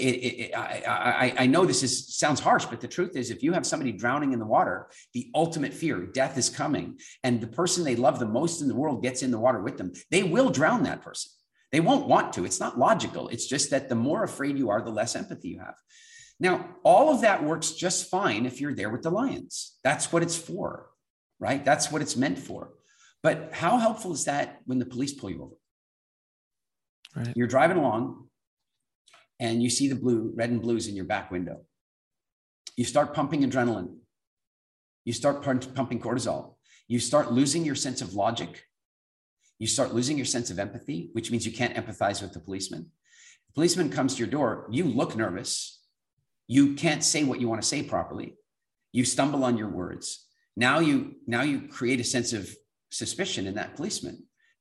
I know this sounds harsh, but the truth is, if you have somebody drowning in the water, the ultimate fear, death is coming, and the person they love the most in the world gets in the water with them, they will drown that person. They won't want to. It's not logical. It's just that the more afraid you are, the less empathy you have. Now, all of that works just fine if you're there with the lions. That's what it's for, right? That's what it's meant for. But how helpful is that when the police pull you over? Right. You're driving along and you see the red and blues in your back window. You start pumping adrenaline. You start pumping cortisol. You start losing your sense of logic. You start losing your sense of empathy, which means you can't empathize with the policeman. The policeman comes to your door. You look nervous. You can't say what you want to say properly. You stumble on your words. Now you create a sense of suspicion in that policeman.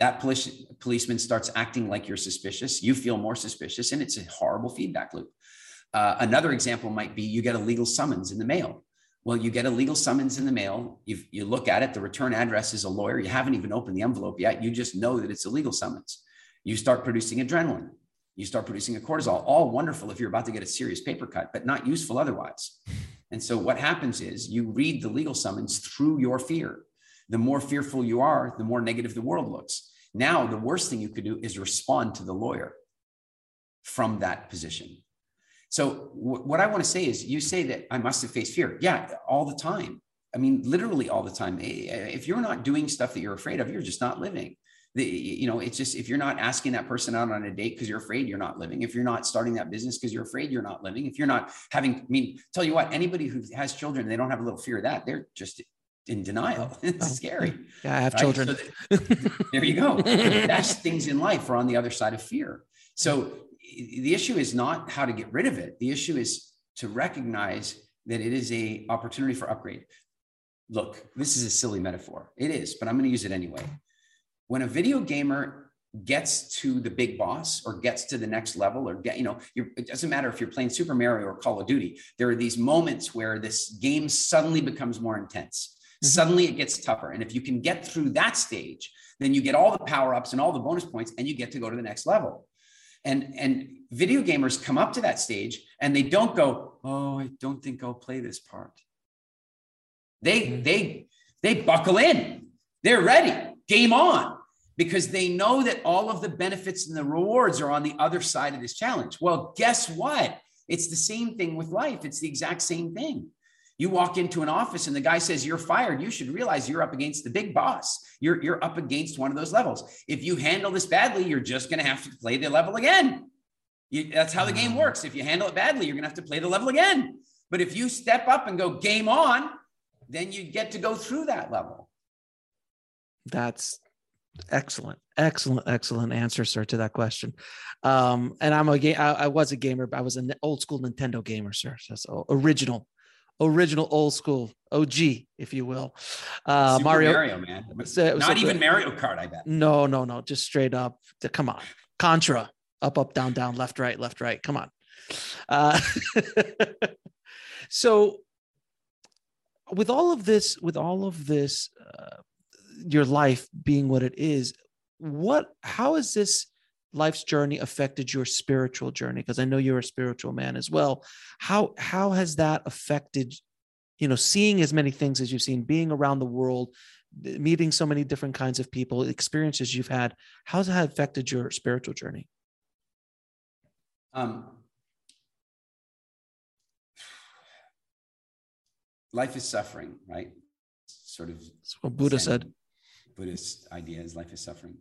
That policeman starts acting like you're suspicious. You feel more suspicious, and it's a horrible feedback loop. Another example might be you get a legal summons in the mail. Well, you get a legal summons in the mail. You look at it. The return address is a lawyer. You haven't even opened the envelope yet. You just know that it's a legal summons. You start producing adrenaline. You start producing a cortisol. All wonderful if you're about to get a serious paper cut, but not useful otherwise. And so what happens is you read the legal summons through your fear. The more fearful you are, the more negative the world looks. Now, the worst thing you could do is respond to the lawyer from that position. So what I want to say is, you say that I must have faced fear. Yeah, all the time. I mean, literally all the time. If you're not doing stuff that you're afraid of, you're just not living. It's just, if you're not asking that person out on a date because you're afraid, you're not living. If you're not starting that business because you're afraid, you're not living. If you're not tell you what, anybody who has children, they don't have a little fear of that. They're just in denial. It's scary. Yeah, I have children. So there you go. The best things in life are on the other side of fear. So the issue is not how to get rid of it. The issue is to recognize that it is an opportunity for upgrade. Look, this is a silly metaphor. It is, but I'm going to use it anyway. When a video gamer gets to the big boss or gets to the next level, or it doesn't matter if you're playing Super Mario or Call of Duty, there are these moments where this game suddenly becomes more intense. Suddenly it gets tougher. And if you can get through that stage, then you get all the power-ups and all the bonus points, and you get to go to the next level. And video gamers come up to that stage and they don't go, oh, I don't think I'll play this part. They buckle in. They're ready. Game on. Because they know that all of the benefits and the rewards are on the other side of this challenge. Well, guess what? It's the same thing with life. It's the exact same thing. You walk into an office and the guy says, you're fired. You should realize you're up against the big boss. You're up against one of those levels. If you handle this badly, you're just going to have to play the level again. That's how the game works. If you handle it badly, you're going to have to play the level again. But if you step up and go game on, then you get to go through that level. That's excellent answer, sir, to that question. And I was a gamer, but I was an old school Nintendo gamer, sir. So original old school OG, if you will. Super Mario, man. Not even Mario Kart, I bet. No, just straight up. Come on. Contra, up, down, left, right. Come on. So with all of this, your life being what it is, how has this life's journey affected your spiritual journey? Because I know you're a spiritual man as well. How has that affected, seeing as many things as you've seen, being around the world, meeting so many different kinds of people, experiences you've had? How's that affected your spiritual journey? Life is suffering, right? Sort of. That's what Buddha said. Buddhist idea is life is suffering.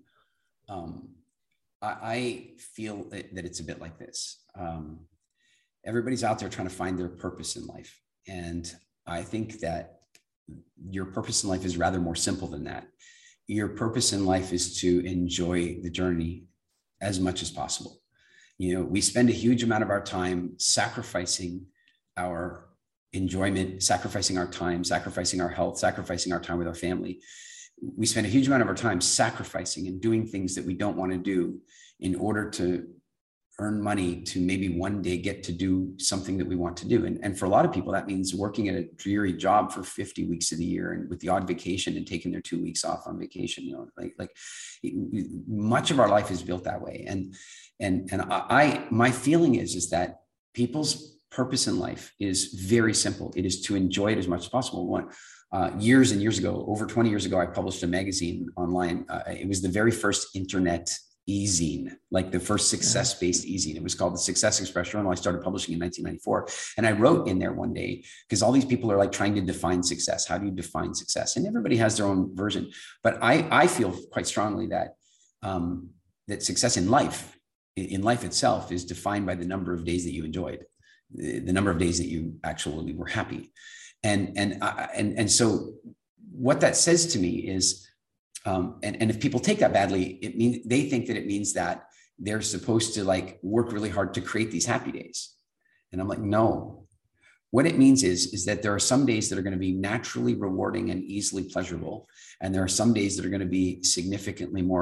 I feel that it's a bit like this. Everybody's out there trying to find their purpose in life. And I think that your purpose in life is rather more simple than that. Your purpose in life is to enjoy the journey as much as possible. We spend a huge amount of our time sacrificing our enjoyment, sacrificing our time, sacrificing our health, sacrificing our time with our family. We spend a huge amount of our time sacrificing and doing things that we don't want to do in order to earn money to maybe one day get to do something that we want to do. And for a lot of people, that means working at a dreary job for 50 weeks of the year and with the odd vacation and taking their 2 weeks off on vacation. Much of our life is built that way. And my feeling is that people's purpose in life is very simple. It is to enjoy it as much as possible. Years and years ago, over 20 years ago, I published a magazine online. It was the very first internet e-zine, like the first success-based e-zine. It was called the Success Express Journal. I started publishing in 1994. And I wrote in there one day, because all these people are like trying to define success. How do you define success? And everybody has their own version. But I feel quite strongly that that success in life itself is defined by the number of days that you enjoyed, the number of days that you actually were happy. And so what that says to me is, and if people take that badly, they think that it means that they're supposed to work really hard to create these happy days. And I'm like, no, what it means is that there are some days that are going to be naturally rewarding and easily pleasurable. And there are some days that are going to be significantly more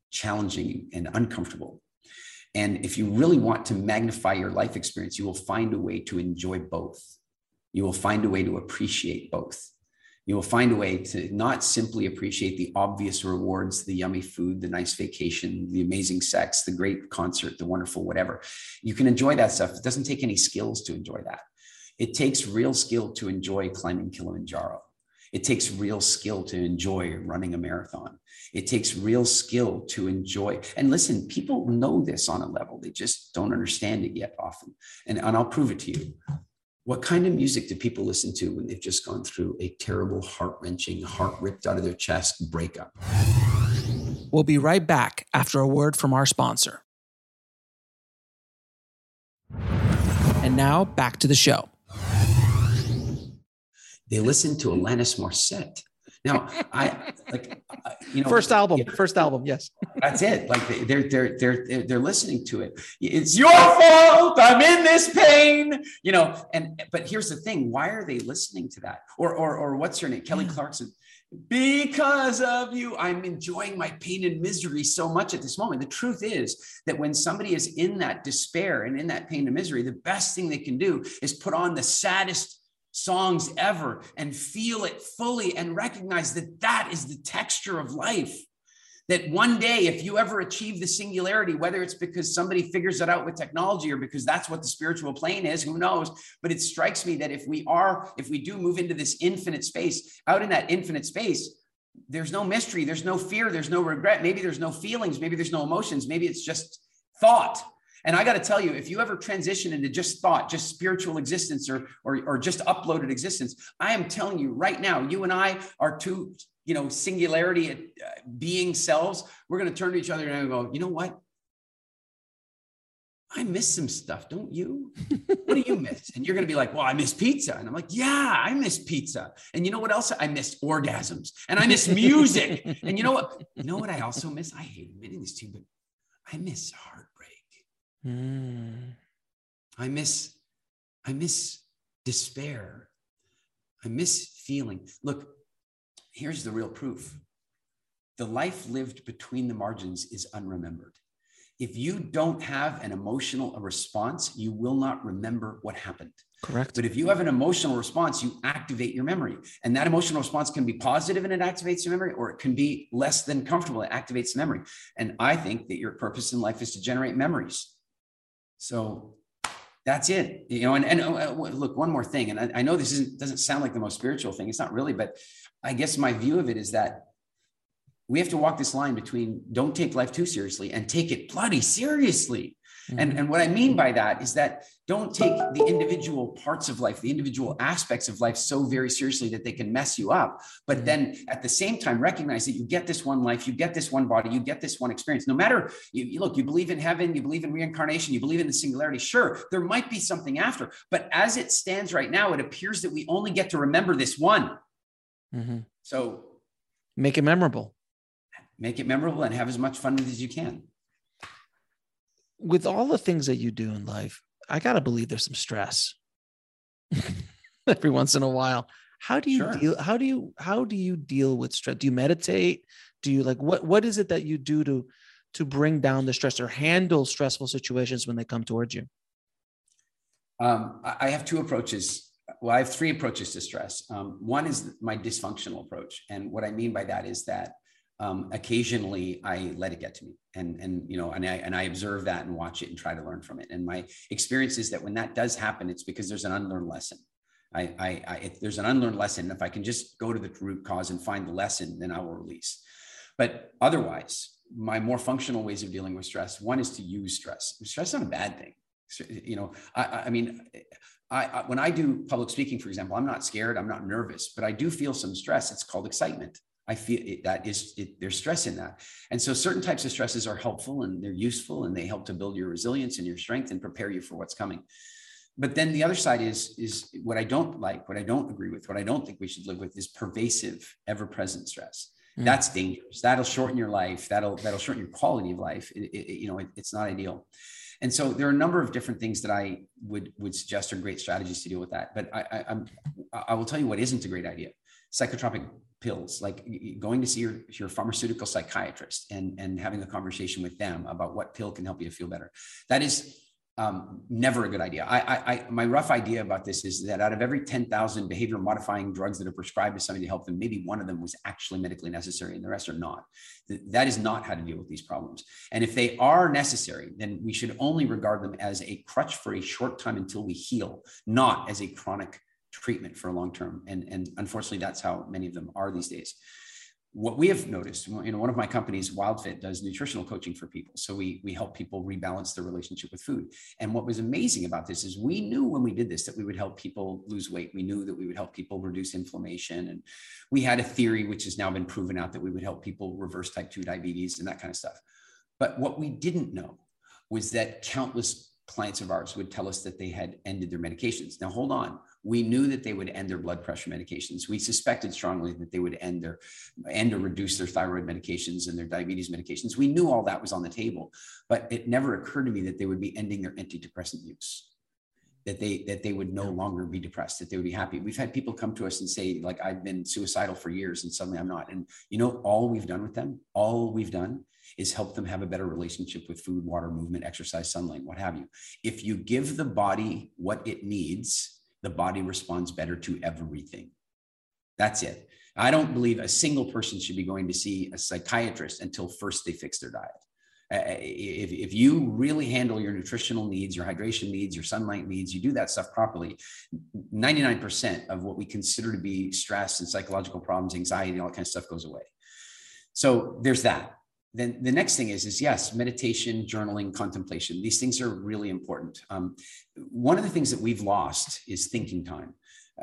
challenging and uncomfortable. And if you really want to magnify your life experience, you will find a way to enjoy both. You will find a way to appreciate both. You will find a way to not simply appreciate the obvious rewards, the yummy food, the nice vacation, the amazing sex, the great concert, the wonderful whatever. You can enjoy that stuff. It doesn't take any skills to enjoy that. It takes real skill to enjoy climbing Kilimanjaro. It takes real skill to enjoy running a marathon. It takes real skill to enjoy. And listen, people know this on a level. They just don't understand it yet often. And I'll prove it to you. What kind of music do people listen to when they've just gone through a terrible, heart-wrenching, heart ripped out of their chest breakup? We'll be right back after a word from our sponsor. And now back to the show. They listen to Alanis Morissette. Now, first album, yes. That's it. Like they're listening to it. It's your fault. I'm in this pain. But here's the thing: why are they listening to that? Or what's her name? Kelly Clarkson. Because of you, I'm enjoying my pain and misery so much at this moment. The truth is that when somebody is in that despair and in that pain and misery, the best thing they can do is put on the saddest songs ever and feel it fully and recognize that that is the texture of life. That one day, if you ever achieve the singularity, whether it's because somebody figures it out with technology or because that's what the spiritual plane is, who knows? But it strikes me that if we do move into this infinite space, out in that infinite space, there's no mystery, there's no fear, there's no regret. Maybe there's no feelings, maybe there's no emotions, maybe it's just thought. And I got to tell you, if you ever transition into just thought, just spiritual existence or just uploaded existence, I am telling you right now, you and I are two, singularity being selves. We're going to turn to each other and go, you know what? I miss some stuff, don't you? What do you miss? And you're going to be like, well, I miss pizza. And I'm like, yeah, I miss pizza. And you know what else? I miss orgasms and I miss music. And you know what? You know what I also miss? I hate admitting this to you, but I miss heartbreak. I miss despair. I miss feeling. Look, here's the real proof. The life lived between the margins is unremembered. If you don't have an emotional response, you will not remember what happened. Correct. But if you have an emotional response, you activate your memory. And that emotional response can be positive and it activates your memory, or it can be less than comfortable. It activates the memory. And I think that your purpose in life is to generate memories. So that's it, and look, one more thing. And I know this doesn't sound like the most spiritual thing. It's not really, but I guess my view of it is that we have to walk this line between don't take life too seriously and take it bloody seriously. Mm-hmm. And what I mean by that is that don't take the individual parts of life, the individual aspects of life so very seriously that they can mess you up. But then at the same time, recognize that you get this one life, you get this one body, you get this one experience. No matter, you believe in heaven, you believe in reincarnation, you believe in the singularity. Sure, there might be something after. But as it stands right now, it appears that we only get to remember this one. Mm-hmm. So make it memorable. Make it memorable and have as much fun with it as you can. With all the things that you do in life, I got to believe there's some stress every once in a while. How do you deal? How do you deal with stress? Do you meditate? Do you what is it that you do to bring down the stress or handle stressful situations when they come towards you? I have two approaches. Well, I have three approaches to stress. One is my dysfunctional approach. And what I mean by that is that occasionally I let it get to me and I observe that and watch it and try to learn from it. And my experience is that when that does happen, it's because there's an unlearned lesson. There's an unlearned lesson. If I can just go to the root cause and find the lesson, then I will release. But otherwise, my more functional ways of dealing with stress, one is to use stress. Stress is not a bad thing. When I do public speaking, for example, I'm not scared, I'm not nervous, but I do feel some stress. It's called excitement. I feel there's stress in that. And so certain types of stresses are helpful and they're useful and they help to build your resilience and your strength and prepare you for what's coming. But then the other side is what I don't like, what I don't agree with, what I don't think we should live with is pervasive, ever-present stress. That's dangerous. That'll shorten your life. That'll shorten your quality of life. It's not ideal. And so there are a number of different things that I would suggest are great strategies to deal with that. But I will tell you what isn't a great idea. psychotropic pills, like going to see your pharmaceutical psychiatrist and having a conversation with them about what pill can help you to feel better. That is never a good idea. My rough idea about this is that out of every 10,000 behavior modifying drugs that are prescribed to somebody to help them, maybe one of them was actually medically necessary and the rest are not. That is not how to deal with these problems. And if they are necessary, then we should only regard them as a crutch for a short time until we heal, not as a chronic treatment for a long term. And unfortunately, that's how many of them are these days. What we have noticed, one of my companies, WildFit, does nutritional coaching for people. So we help people rebalance their relationship with food. And what was amazing about this is we knew when we did this that we would help people lose weight. We knew that we would help people reduce inflammation. And we had a theory, which has now been proven out, that we would help people reverse type 2 diabetes and that kind of stuff. But what we didn't know was that countless clients of ours would tell us that they had ended their medications. Now, hold on. We knew that they would end their blood pressure medications. We suspected strongly that they would end or reduce their thyroid medications and their diabetes medications. We knew all that was on the table, but it never occurred to me that they would be ending their antidepressant use, that they would no longer be depressed, that they would be happy. We've had people come to us and say, like, I've been suicidal for years and suddenly I'm not. And all we've done with them, all we've done is help them have a better relationship with food, water, movement, exercise, sunlight, what have you. If you give the body what it needs, the body responds better to everything. That's it. I don't believe a single person should be going to see a psychiatrist until first they fix their diet. If you really handle your nutritional needs, your hydration needs, your sunlight needs, you do that stuff properly, 99% of what we consider to be stress and psychological problems, anxiety, all that kind of stuff goes away. So there's that. Then the next thing is yes, meditation, journaling, contemplation. These things are really important. One of the things that we've lost is thinking time.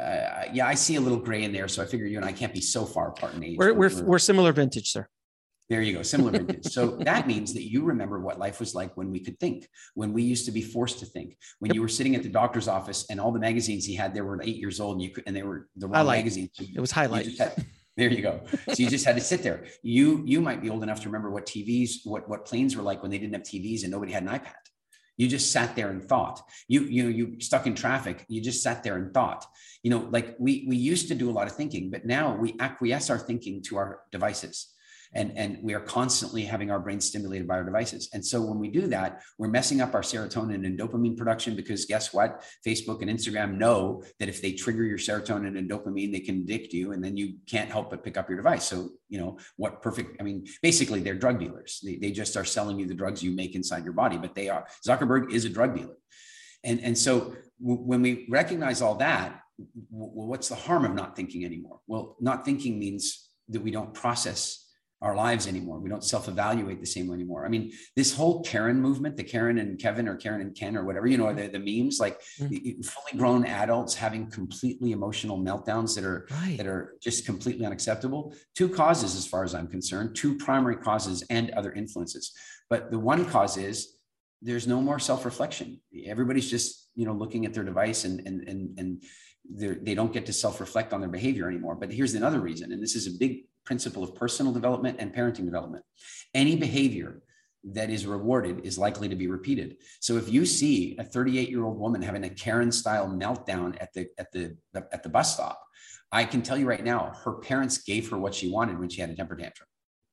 I see a little gray in there, so I figure you and I can't be so far apart in age. We're similar vintage, sir. There you go, similar vintage. So that means that you remember what life was like when we could think, when we used to be forced to think, when you were sitting at the doctor's office and all the magazines he had there were 8 years old and they were the wrong magazines. It was Highlight. There you go. So you just had to sit there. You might be old enough to remember what TVs, what planes were like when they didn't have TVs and nobody had an iPad. You just sat there and thought. You stuck in traffic. You just sat there and thought. Like we used to do a lot of thinking, but now we acquiesce our thinking to our devices. And we are constantly having our brain stimulated by our devices. And so when we do that, we're messing up our serotonin and dopamine production, because guess what? Facebook and Instagram know that if they trigger your serotonin and dopamine, they can addict you, and then you can't help but pick up your device. So, basically they're drug dealers. They just are selling you the drugs you make inside your body, but Zuckerberg is a drug dealer. And so when we recognize all that, what's the harm of not thinking anymore? Well, not thinking means that we don't process our lives anymore. We don't self-evaluate the same way anymore. I mean, this whole Karen movement, the Karen and Kevin or Karen and Ken or whatever, the memes, like fully grown adults having completely emotional meltdowns that are just completely unacceptable. 2 causes, as far as I'm concerned, 2 primary causes and other influences. But the one cause is there's no more self-reflection. Everybody's just, looking at their device and they don't get to self-reflect on their behavior anymore. But here's another reason, and this is a big principle of personal development and parenting development. Any behavior that is rewarded is likely to be repeated. So if you see a 38-year-old woman having a Karen-style meltdown at the bus stop, I can tell you right now, her parents gave her what she wanted when she had a temper tantrum.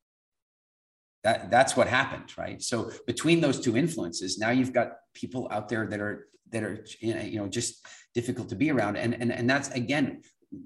That's what happened, right? So between those 2 influences, now you've got people out there that are just difficult to be around, and that's, again,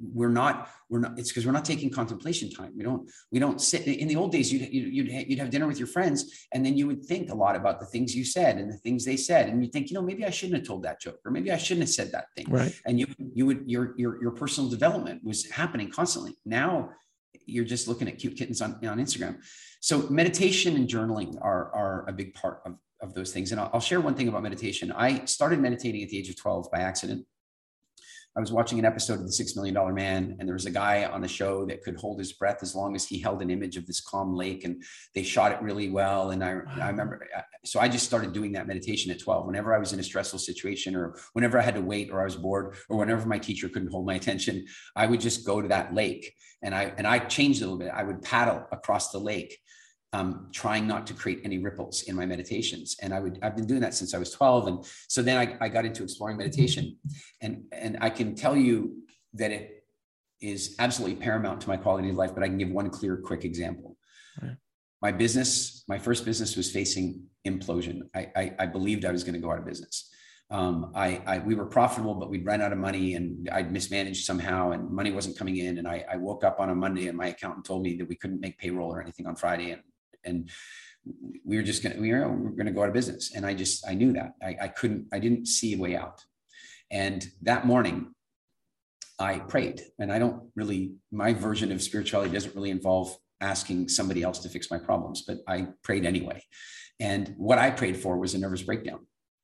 it's because we're not taking contemplation time. We don't sit. In the old days, you'd have dinner with your friends, and then you would think a lot about the things you said and the things they said, and you think, maybe I shouldn't have told that joke, or maybe I shouldn't have said that thing. Right. And your personal development was happening constantly. Now you're just looking at cute kittens on Instagram. So meditation and journaling are a big part of those things. And I'll share one thing about meditation. I started meditating at the age of 12 by accident. I was watching an episode of The $6 Million Man, and there was a guy on the show that could hold his breath as long as he held an image of this calm lake, and they shot it really well. And I remember, so I just started doing that meditation at 12. Whenever I was in a stressful situation, or whenever I had to wait, or I was bored, or whenever my teacher couldn't hold my attention, I would just go to that lake. And I changed a little bit. I would paddle across the lake, trying not to create any ripples in my meditations. And I've been doing that since I was 12. And so then I got into exploring meditation, and I can tell you that is absolutely paramount to my quality of life, but I can give one clear, quick example. Right. My first business was facing implosion. I believed I was going to go out of business. We were profitable, but we'd run out of money and I'd mismanaged somehow and money wasn't coming in. And I woke up on a Monday and my accountant told me that we couldn't make payroll or anything on Friday. And we were going to go out of business. And I knew that I didn't see a way out. And that morning I prayed, and my version of spirituality doesn't really involve asking somebody else to fix my problems, but I prayed anyway. And what I prayed for was a nervous breakdown.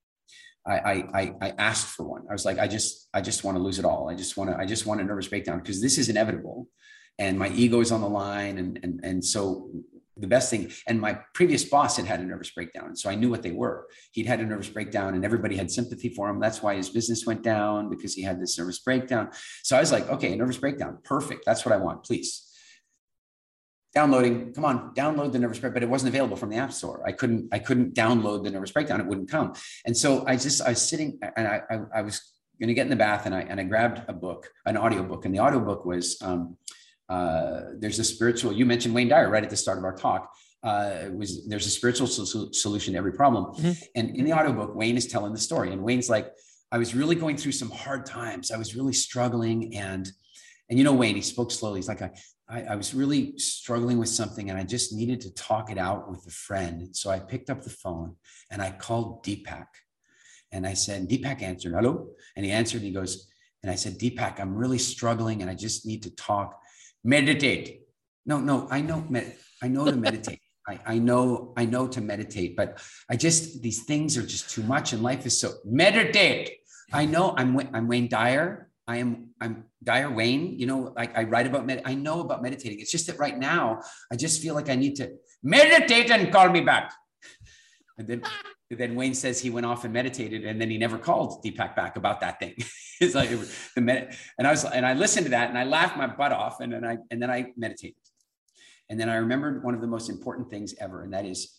I asked for one. I was like, I just want to lose it all. I just want a nervous breakdown because this is inevitable and my ego is on the line. And so the best thing, and my previous boss had a nervous breakdown. And so I knew what they were. He'd had a nervous breakdown and everybody had sympathy for him. That's why his business went down, because he had this nervous breakdown. So I was like, okay, a nervous breakdown. Perfect. That's what I want. Please. Downloading, come on, download the nervous breakdown, but it wasn't available from the App Store. I couldn't download the nervous breakdown. It wouldn't come. And so I was sitting and I was going to get in the bath and I grabbed a book, an audiobook. And the audiobook was, there's a spiritual, you mentioned Wayne Dyer right at the start of our talk. There's a spiritual solution to every problem. Mm-hmm. And in the audiobook, Wayne is telling the story. And Wayne's like, I was really going through some hard times. I was really struggling. And Wayne, he spoke slowly. He's like, I was really struggling with something and I just needed to talk it out with a friend. So I picked up the phone and I called Deepak and I said, Deepak answered, hello. And he answered and he goes, and I said, Deepak, I'm really struggling and I just need to talk. Meditate. No, I know to meditate. I know to meditate, but these things are just too much and life is so meditate. I know I'm Wayne Dyer. I'm Dyer Wayne, I write about I know about meditating. It's just that right now I just feel like I need to meditate and call me back. And then Wayne says he went off and meditated and then he never called Deepak back about that thing. It's like and I listened to that and I laughed my butt off and then I meditated. And then I remembered one of the most important things ever, and that is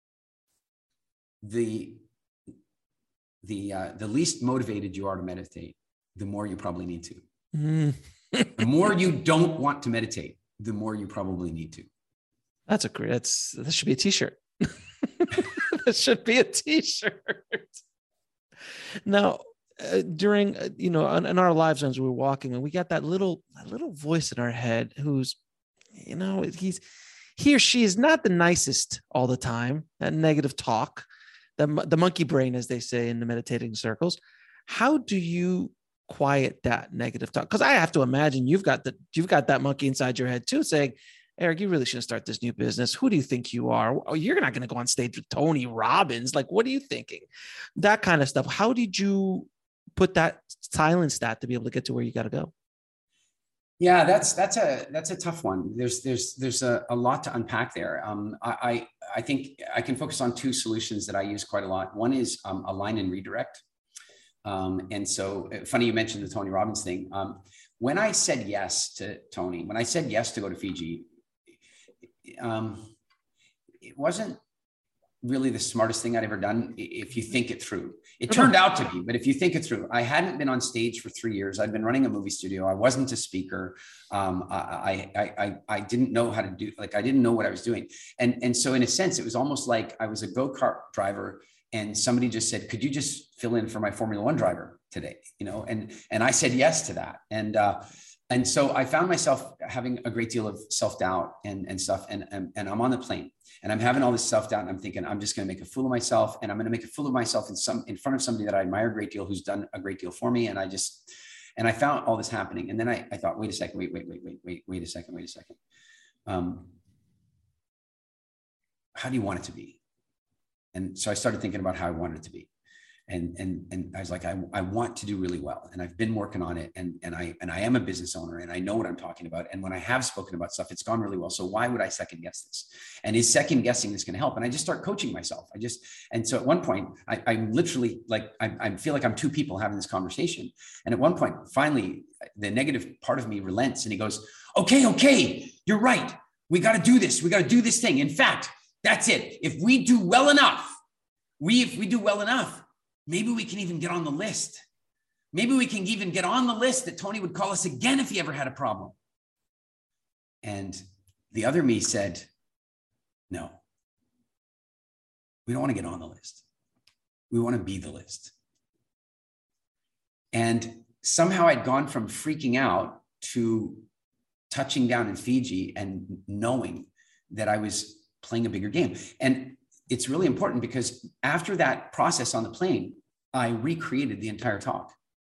the least motivated you are to meditate, the more you probably need to. Mm. The more you don't want to meditate, the more you probably need to. That should be a t-shirt. That should be a t-shirt. Now, during, in our lives, as we were walking, and we got that little voice in our head who's, he or she is not the nicest all the time, that negative talk, the monkey brain, as they say in the meditating circles. How do you quiet that negative talk? Because I have to imagine you've got that monkey inside your head too, saying, Eric, you really shouldn't start this new business. Who do you think you are? Oh, you're not going to go on stage with Tony Robbins. Like, what are you thinking? That kind of stuff. How did you silence that to be able to get to where you got to go? Yeah, that's a tough one. There's a lot to unpack there. I think I can focus on two solutions that I use quite a lot. One is align and redirect. And so funny you mentioned the Tony Robbins thing. When I said yes to Tony, when I said yes to go to Fiji, it wasn't really the smartest thing I'd ever done if you think it through. It turned out to be, but if you think it through, I hadn't been on stage for 3 years. I'd been running a movie studio. I wasn't a speaker. I didn't know how to do, I didn't know what I was doing. And so in a sense, it was almost like I was a go-kart driver and somebody just said, could you just fill in for my Formula One driver today? And I said yes to that. And so I found myself having a great deal of self-doubt and stuff. And I'm on the plane and I'm having all this self-doubt and I'm thinking, I'm just going to make a fool of myself. And I'm going to make a fool of myself in front of somebody that I admire a great deal, who's done a great deal for me. And I found all this happening. And then I thought, wait a second, wait a second. How do you want it to be? And so I started thinking about how I wanted it to be. And I was like, I want to do really well. And I've been working on it. And I am a business owner and I know what I'm talking about. And when I have spoken about stuff, it's gone really well. So why would I second guess this? And is second guessing this going to help? And I just start coaching myself. And so at one point I literally I feel like I'm two people having this conversation. And at one point, finally, the negative part of me relents and he goes, okay, you're right. We got to do this. We got to do this thing. In fact, that's it. If we do well enough, maybe we can even get on the list. Maybe we can even get on the list that Tony would call us again if he ever had a problem. And the other me said, no, we don't want to get on the list. We want to be the list. And somehow I'd gone from freaking out to touching down in Fiji and knowing that I was playing a bigger game. And it's really important because after that process on the plane, I recreated the entire talk.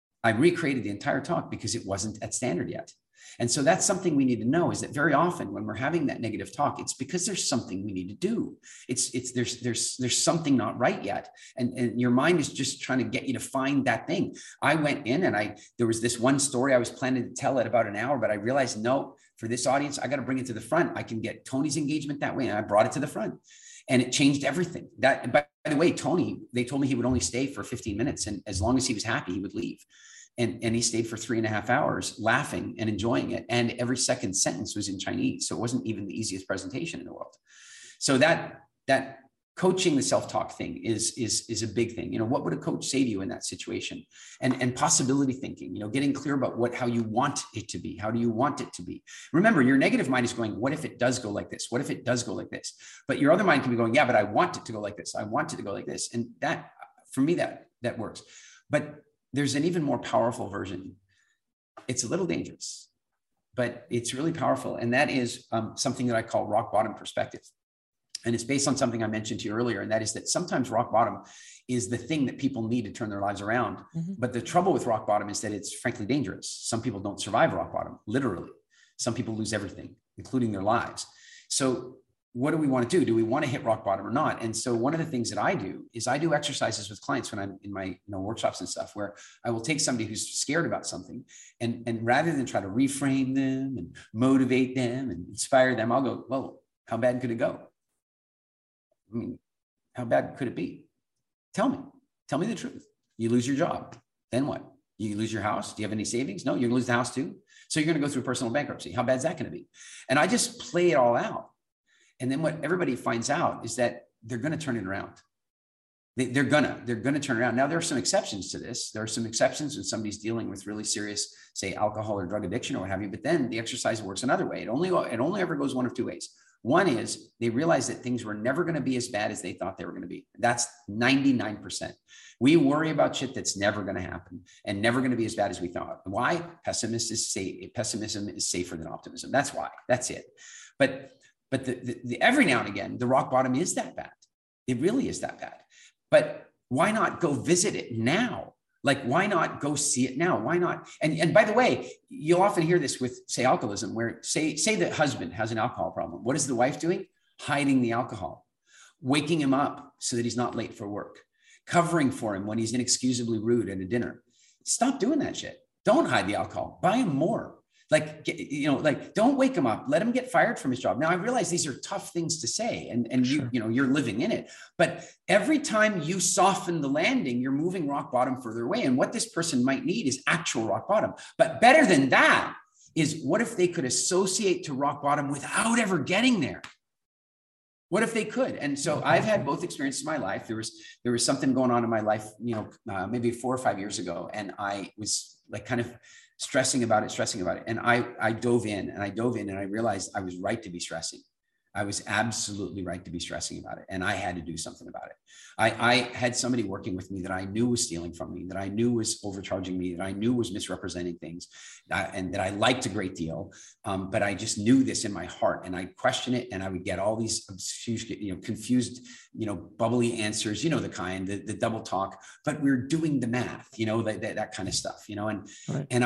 Because it wasn't at standard yet. And so that's something we need to know, is that very often when we're having that negative talk, it's because there's something we need to do. There's something not right yet. And your mind is just trying to get you to find that thing. I went in and there was this one story I was planning to tell at about an hour, but I realized, no, for this audience, I got to bring it to the front. I can get Tony's engagement that way. And I brought it to the front and it changed everything. That, by the way, Tony, they told me he would only stay for 15 minutes. And as long as he was happy, he would leave. And he stayed for 3.5 hours laughing and enjoying it. And every second sentence was in Chinese. So it wasn't even the easiest presentation in the world. So that coaching the self-talk thing is a big thing. What would a coach say to you in that situation? And possibility thinking, getting clear about how you want it to be. How do you want it to be? Remember, your negative mind is going, what if it does go like this? What if it does go like this? But your other mind can be going, yeah, but I want it to go like this. I want it to go like this. And that, for me, that works. But there's an even more powerful version. It's a little dangerous, but it's really powerful. And that is something that I call rock bottom perspective. And it's based on something I mentioned to you earlier. And that is that sometimes rock bottom is the thing that people need to turn their lives around. Mm-hmm. But the trouble with rock bottom is that it's frankly dangerous. Some people don't survive rock bottom, literally. Some people lose everything, including their lives. So what do we want to do? Do we want to hit rock bottom or not? And so one of the things that I do is I do exercises with clients when I'm in my workshops and stuff, where I will take somebody who's scared about something and rather than try to reframe them and motivate them and inspire them, I'll go, well, how bad could it go? I mean, how bad could it be? Tell me the truth. You lose your job. Then what? You lose your house. Do you have any savings? No, you're going to lose the house too. So you're going to go through personal bankruptcy. How bad is that going to be? And I just play it all out. And then what everybody finds out is that they're going to turn it around. They're going to turn around. Now, there are some exceptions to this. There are some exceptions when somebody's dealing with really serious, say, alcohol or drug addiction or what have you. But then the exercise works another way. It only ever goes one of two ways. One is they realize that things were never going to be as bad as they thought they were going to be. That's 99%. We worry about shit that's never going to happen and never going to be as bad as we thought. Why? Pessimism is safer than optimism. That's why. That's it. But every now and again, the rock bottom is that bad. It really is that bad. But why not go visit it now? Like, why not go see it now? Why not? And by the way, you'll often hear this with, say, alcoholism, where say the husband has an alcohol problem. What is the wife doing? Hiding the alcohol, waking him up so that he's not late for work, covering for him when he's inexcusably rude at a dinner. Stop doing that shit. Don't hide the alcohol. Buy him more. Don't wake him up. Let him get fired from his job. Now, I realize these are tough things to say, and sure, you're living in it. But every time you soften the landing, you're moving rock bottom further away. And what this person might need is actual rock bottom. But better than that is, what if they could associate to rock bottom without ever getting there? What if they could? And so I've had both experiences in my life. There was something going on in my life, maybe 4 or 5 years ago, and I was like kind of stressing about it. And I dove in and I realized I was right to be stressing. I was absolutely right to be stressing about it. And I had to do something about it. I had somebody working with me that I knew was stealing from me, that I knew was overcharging me, that I knew was misrepresenting things, and that I liked a great deal. But I just knew this in my heart, and I question it, and I would get all these confused, bubbly answers, the kind, the double talk, but we're doing the math, that kind of stuff, and, right. And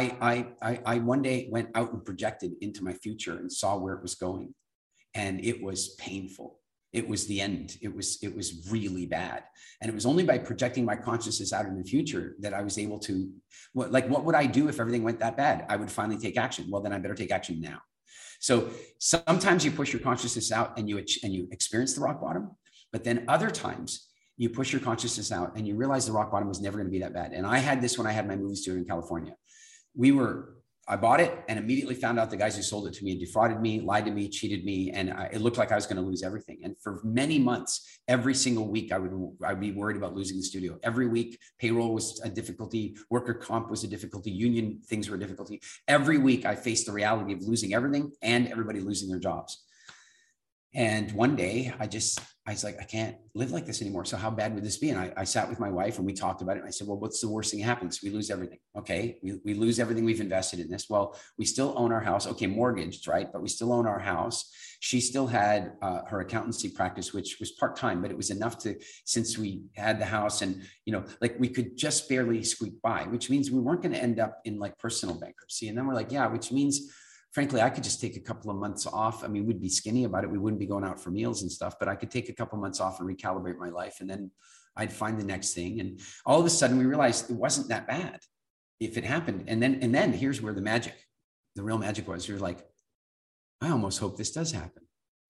I one day went out and projected into my future and saw where it was going. And it was painful. It was the end. It was really bad. And it was only by projecting my consciousness out in the future that I was able to, what would I do if everything went that bad? I would finally take action. Well, then I better take action now. So sometimes you push your consciousness out and you experience the rock bottom, but then other times you push your consciousness out and you realize the rock bottom was never going to be that bad. And I had this when I had my movie studio in California. We were I bought it and immediately found out the guys who sold it to me defrauded me, lied to me, cheated me. And it looked like I was going to lose everything. And for many months, every single week, I'd be worried about losing the studio. Every week, payroll was a difficulty. Worker comp was a difficulty. Union things were a difficulty. Every week I faced the reality of losing everything and everybody losing their jobs. And one day I was like, I can't live like this anymore. So how bad would this be? And I sat with my wife and we talked about it. And I said, well, what's the worst thing that happens? We lose everything. Okay. We lose everything we've invested in this. Well, we still own our house. Okay. Mortgaged, right? But we still own our house. She still had her accountancy practice, which was part-time, but it was enough since we had the house and, like we could just barely squeak by, which means we weren't going to end up in like personal bankruptcy. And then we're like, yeah, which means frankly, I could just take a couple of months off. I mean, we'd be skinny about it. We wouldn't be going out for meals and stuff, but I could take a couple of months off and recalibrate my life. And then I'd find the next thing. And all of a sudden we realized it wasn't that bad if it happened. And then here's where the real magic was. You're like, I almost hope this does happen.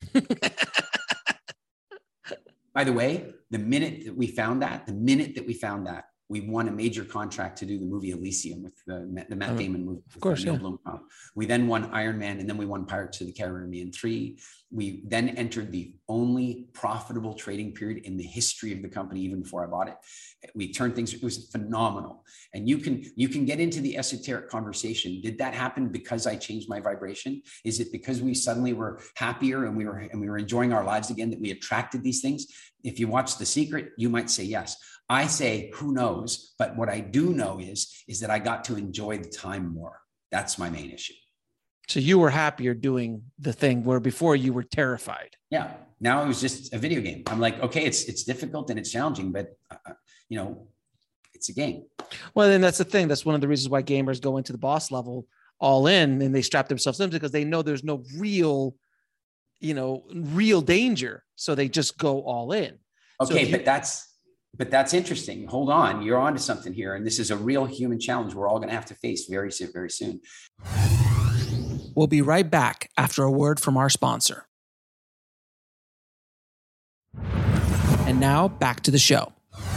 By the way, the minute that we found that, we won a major contract to do the movie Elysium with the Matt Damon movie. Of course, yeah. We then won Iron Man, and then we won Pirates of the Caribbean 3. We then entered the only profitable trading period in the history of the company, even before I bought it. We turned things, it was phenomenal. And you can get into the esoteric conversation. Did that happen because I changed my vibration? Is it because we suddenly were happier and we were enjoying our lives again that we attracted these things? If you watch The Secret, you might say yes. I say, who knows? But what I do know is that I got to enjoy the time more. That's my main issue. So you were happier doing the thing where before you were terrified. Yeah. Now it was just a video game. I'm like, okay, it's difficult and it's challenging, but it's a game. Well, then that's the thing. That's one of the reasons why gamers go into the boss level all in and they strap themselves in, because they know there's no real danger. So they just go all in. Okay. But that's interesting. Hold on. You're onto something here. And this is a real human challenge we're all going to have to face very, very soon. We'll be right back after a word from our sponsor. And now back to the show.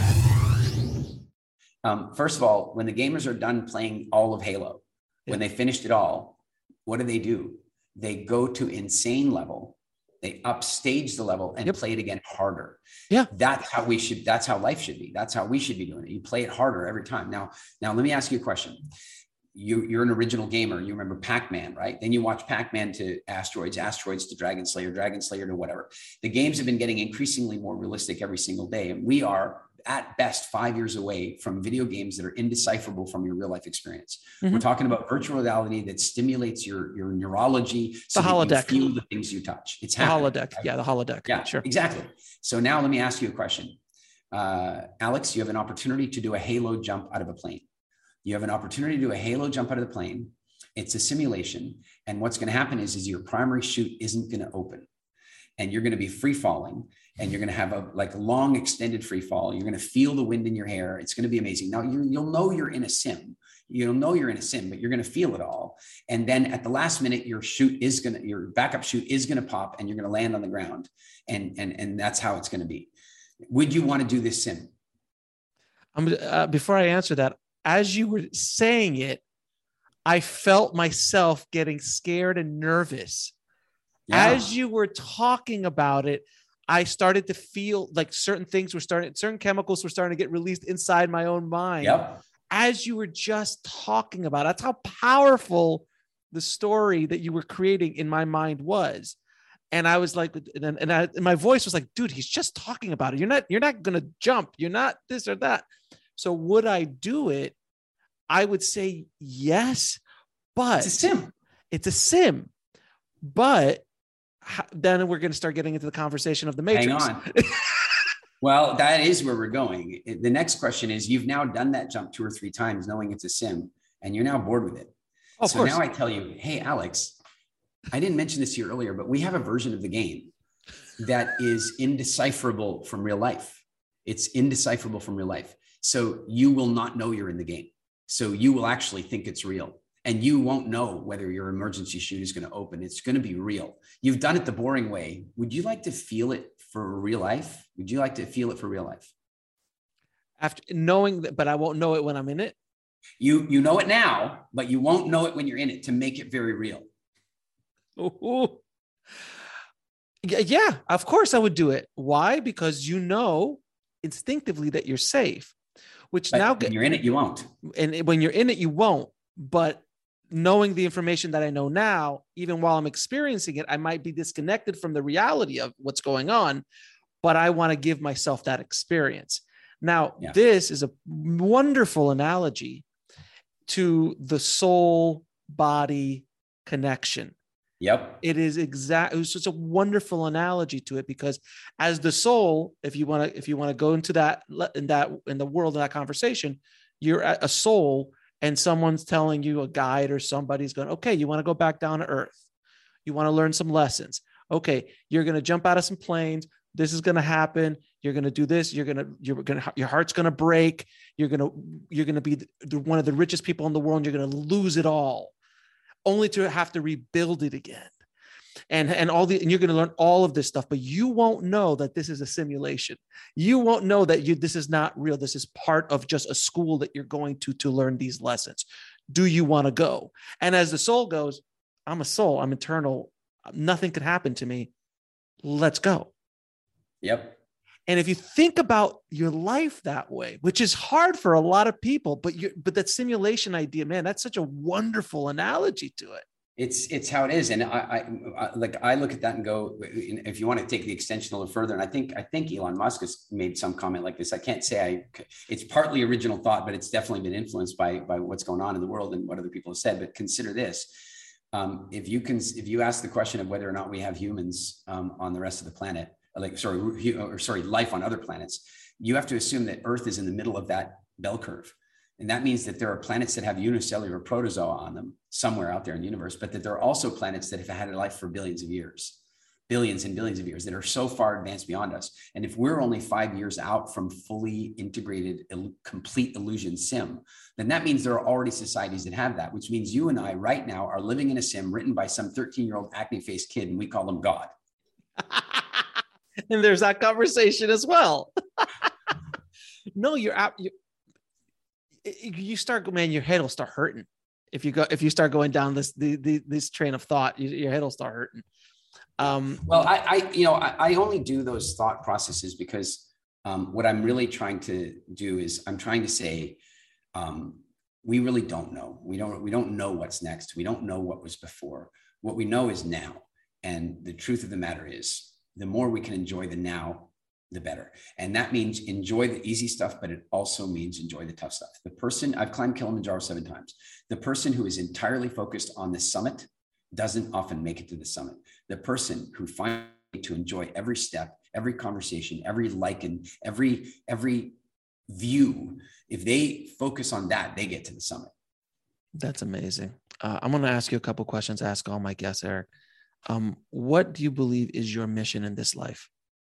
First of all, when the gamers are done playing all of Halo, when they finished it all, what do? They go to insane level. They upstage the level and play it again harder. Yeah. That's how life should be. That's how we should be doing it. You play it harder every time. Now let me ask you a question. You're an original gamer. You remember Pac-Man, right? Then you watch Pac-Man to Asteroids to Dragon Slayer to whatever. The games have been getting increasingly more realistic every single day. And we are at best 5 years away from video games that are indecipherable from your real life experience. Mm-hmm. We're talking about virtual reality that stimulates your neurology. So the holodeck. You feel the things you touch. It's the holodeck. Right? Yeah, the holodeck. Yeah, sure. Exactly. So now let me ask you a question. Alex, you have an opportunity to do a halo jump out of a plane. You have an opportunity to do a halo jump out of the plane. It's a simulation. And what's going to happen is your primary chute isn't going to open. And you're going to be free falling. And you're going to have a long extended free fall. You're going to feel the wind in your hair. It's going to be amazing. Now you'll know you're in a sim. You'll know you're in a sim, but you're going to feel it all. And then at the last minute, your backup chute is going to pop and you're going to land on the ground. And that's how it's going to be. Would you want to do this sim? Before I answer that, as you were saying it, I felt myself getting scared and nervous. Yeah. As you were talking about it, I started to feel like certain chemicals were starting to get released inside my own mind. Yep. As you were just talking about it. That's how powerful the story that you were creating in my mind was. And I was like, and my voice was like, dude, he's just talking about it. You're not going to jump. You're not this or that. So would I do it? I would say yes, but it's a sim, but then we're going to start getting into the conversation of the Matrix. Hang on. Well, that is where we're going. The next question is, you've now done that jump 2 or 3 times, knowing it's a sim, and you're now bored with it. Oh, so now I tell you, hey, Alex, I didn't mention this to you earlier, but we have a version of the game that is indecipherable from real life. It's indecipherable from real life. So you will not know you're in the game. So you will actually think it's real. And you won't know whether your emergency chute is going to open. It's going to be real. You've done it the boring way. Would you like to feel it for real life? Would you like to feel it for real life? After knowing that, but I won't know it when I'm in it. You know it now, but you won't know it when you're in it, to make it very real. Ooh. Yeah, of course I would do it. Why? Because you know instinctively that you're safe, which But now when you're in it, you won't. and when you're in it, you won't. But knowing the information that I know now, even while I'm experiencing it, I might be disconnected from the reality of what's going on, but I want to give myself that experience. Now, This is a wonderful analogy to the soul body connection. Yep. It was just a wonderful analogy to it, because as the soul, if you want to go into in the world of that conversation, you're a soul and someone's telling you, a guide or somebody's going, okay, you want to go back down to earth. You want to learn some lessons. Okay. You're going to jump out of some planes. This is going to happen. You're going to do this. Your heart's going to break. You're going to be one of the richest people in the world. And you're going to lose it all, only to have to rebuild it again. And you're going to learn all of this stuff, but you won't know that this is a simulation. You won't know that this is not real. This is part of just a school that you're going to learn these lessons. Do you want to go? And as the soul goes, I'm a soul, I'm eternal. Nothing could happen to me. Let's go. Yep. And if you think about your life that way, which is hard for a lot of people, but that simulation idea, man, that's such a wonderful analogy to it. It's how it is. And I look at that and go, if you want to take the extension a little further, and I think Elon Musk has made some comment like this. I can't say it's partly original thought, but it's definitely been influenced by what's going on in the world and what other people have said. But consider this. If you ask the question of whether or not we have humans on the rest of the planet, life on other planets, you have to assume that Earth is in the middle of that bell curve. And that means that there are planets that have unicellular protozoa on them somewhere out there in the universe, but that there are also planets that have had a life for billions and billions of years, that are so far advanced beyond us. And if we're only 5 years out from fully integrated, complete illusion sim, then that means there are already societies that have that, which means you and I right now are living in a sim written by some 13-year-old acne-faced kid, and we call him God. And there's that conversation as well. No, you start, man, your head will start hurting. If you start going down this train of thought, your head will start hurting. Well, I only do those thought processes because what I'm really trying to do is I'm trying to say, we really don't know. We don't know what's next. We don't know what was before. What we know is now. And the truth of the matter is, the more we can enjoy the now, the better. And that means enjoy the easy stuff, but it also means enjoy the tough stuff. I've climbed Kilimanjaro 7 times. The person who is entirely focused on the summit doesn't often make it to the summit. The person who finds to enjoy every step, every conversation, every lichen, every view, if they focus on that, they get to the summit. That's amazing. I'm going to ask you a couple questions. Ask all my guests, Eric. What do you believe is your mission in this life?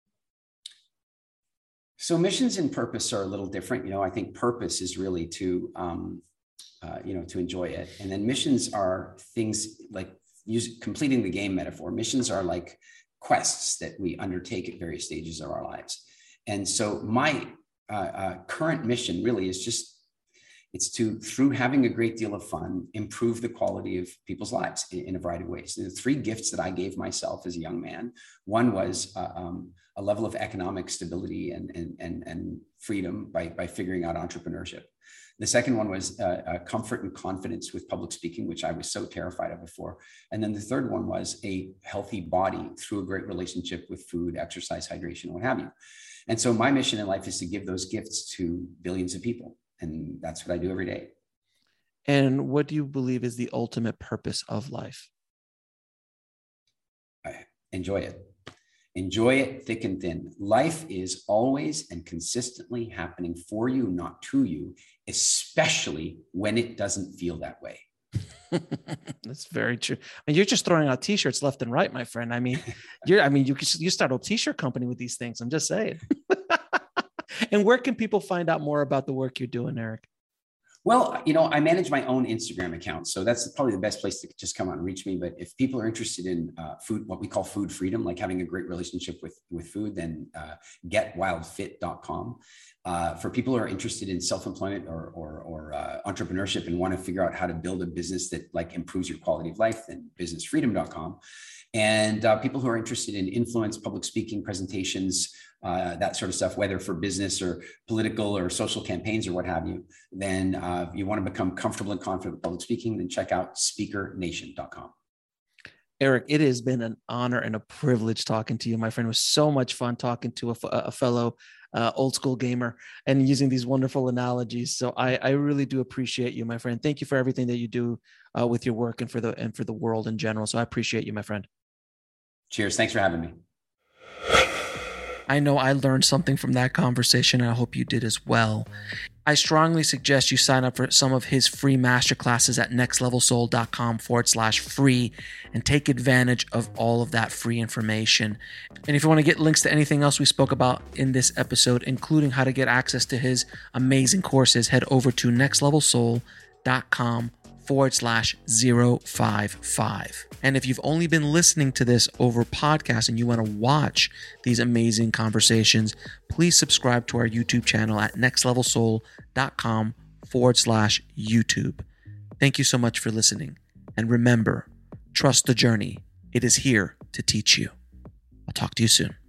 So missions and purpose are a little different. I think purpose is really to enjoy it. And then missions are things like completing the game metaphor. Missions are like quests that we undertake at various stages of our lives. And so my current mission really is it's to, through having a great deal of fun, improve the quality of people's lives in a variety of ways. There are 3 gifts that I gave myself as a young man. One was a level of economic stability and freedom by figuring out entrepreneurship. The second one was comfort and confidence with public speaking, which I was so terrified of before. And then the third one was a healthy body through a great relationship with food, exercise, hydration, what have you. And so my mission in life is to give those gifts to billions of people. And that's what I do every day. And what do you believe is the ultimate purpose of life? Enjoy it. Enjoy it thick and thin. Life is always and consistently happening for you, not to you, especially when it doesn't feel that way. That's very true. I mean, you're just throwing out t-shirts left and right, my friend. I mean, you start a t-shirt company with these things. I'm just saying. And where can people find out more about the work you're doing, Eric? Well, I manage my own Instagram account, so that's probably the best place to just come out and reach me. But if people are interested in food, what we call food freedom, like having a great relationship with food, then getwildfit.com. For people who are interested in self-employment or entrepreneurship and want to figure out how to build a business that like improves your quality of life, then businessfreedom.com. And people who are interested in influence, public speaking, presentations, that sort of stuff, whether for business or political or social campaigns or what have you, then if you want to become comfortable and confident with public speaking, then check out speakernation.com. Eric, it has been an honor and a privilege talking to you, my friend. It was so much fun talking to a fellow old school gamer and using these wonderful analogies. So I really do appreciate you, my friend. Thank you for everything that you do with your work and for the world in general. So I appreciate you, my friend. Cheers. Thanks for having me. I know I learned something from that conversation, and I hope you did as well. I strongly suggest you sign up for some of his free masterclasses at nextlevelsoul.com/free and take advantage of all of that free information. And if you want to get links to anything else we spoke about in this episode, including how to get access to his amazing courses, head over to nextlevelsoul.com/055. And if you've only been listening to this over podcast and you want to watch these amazing conversations, please subscribe to our YouTube channel at nextlevelsoul.com/YouTube. Thank you so much for listening. And remember, trust the journey. It is here to teach you. I'll talk to you soon.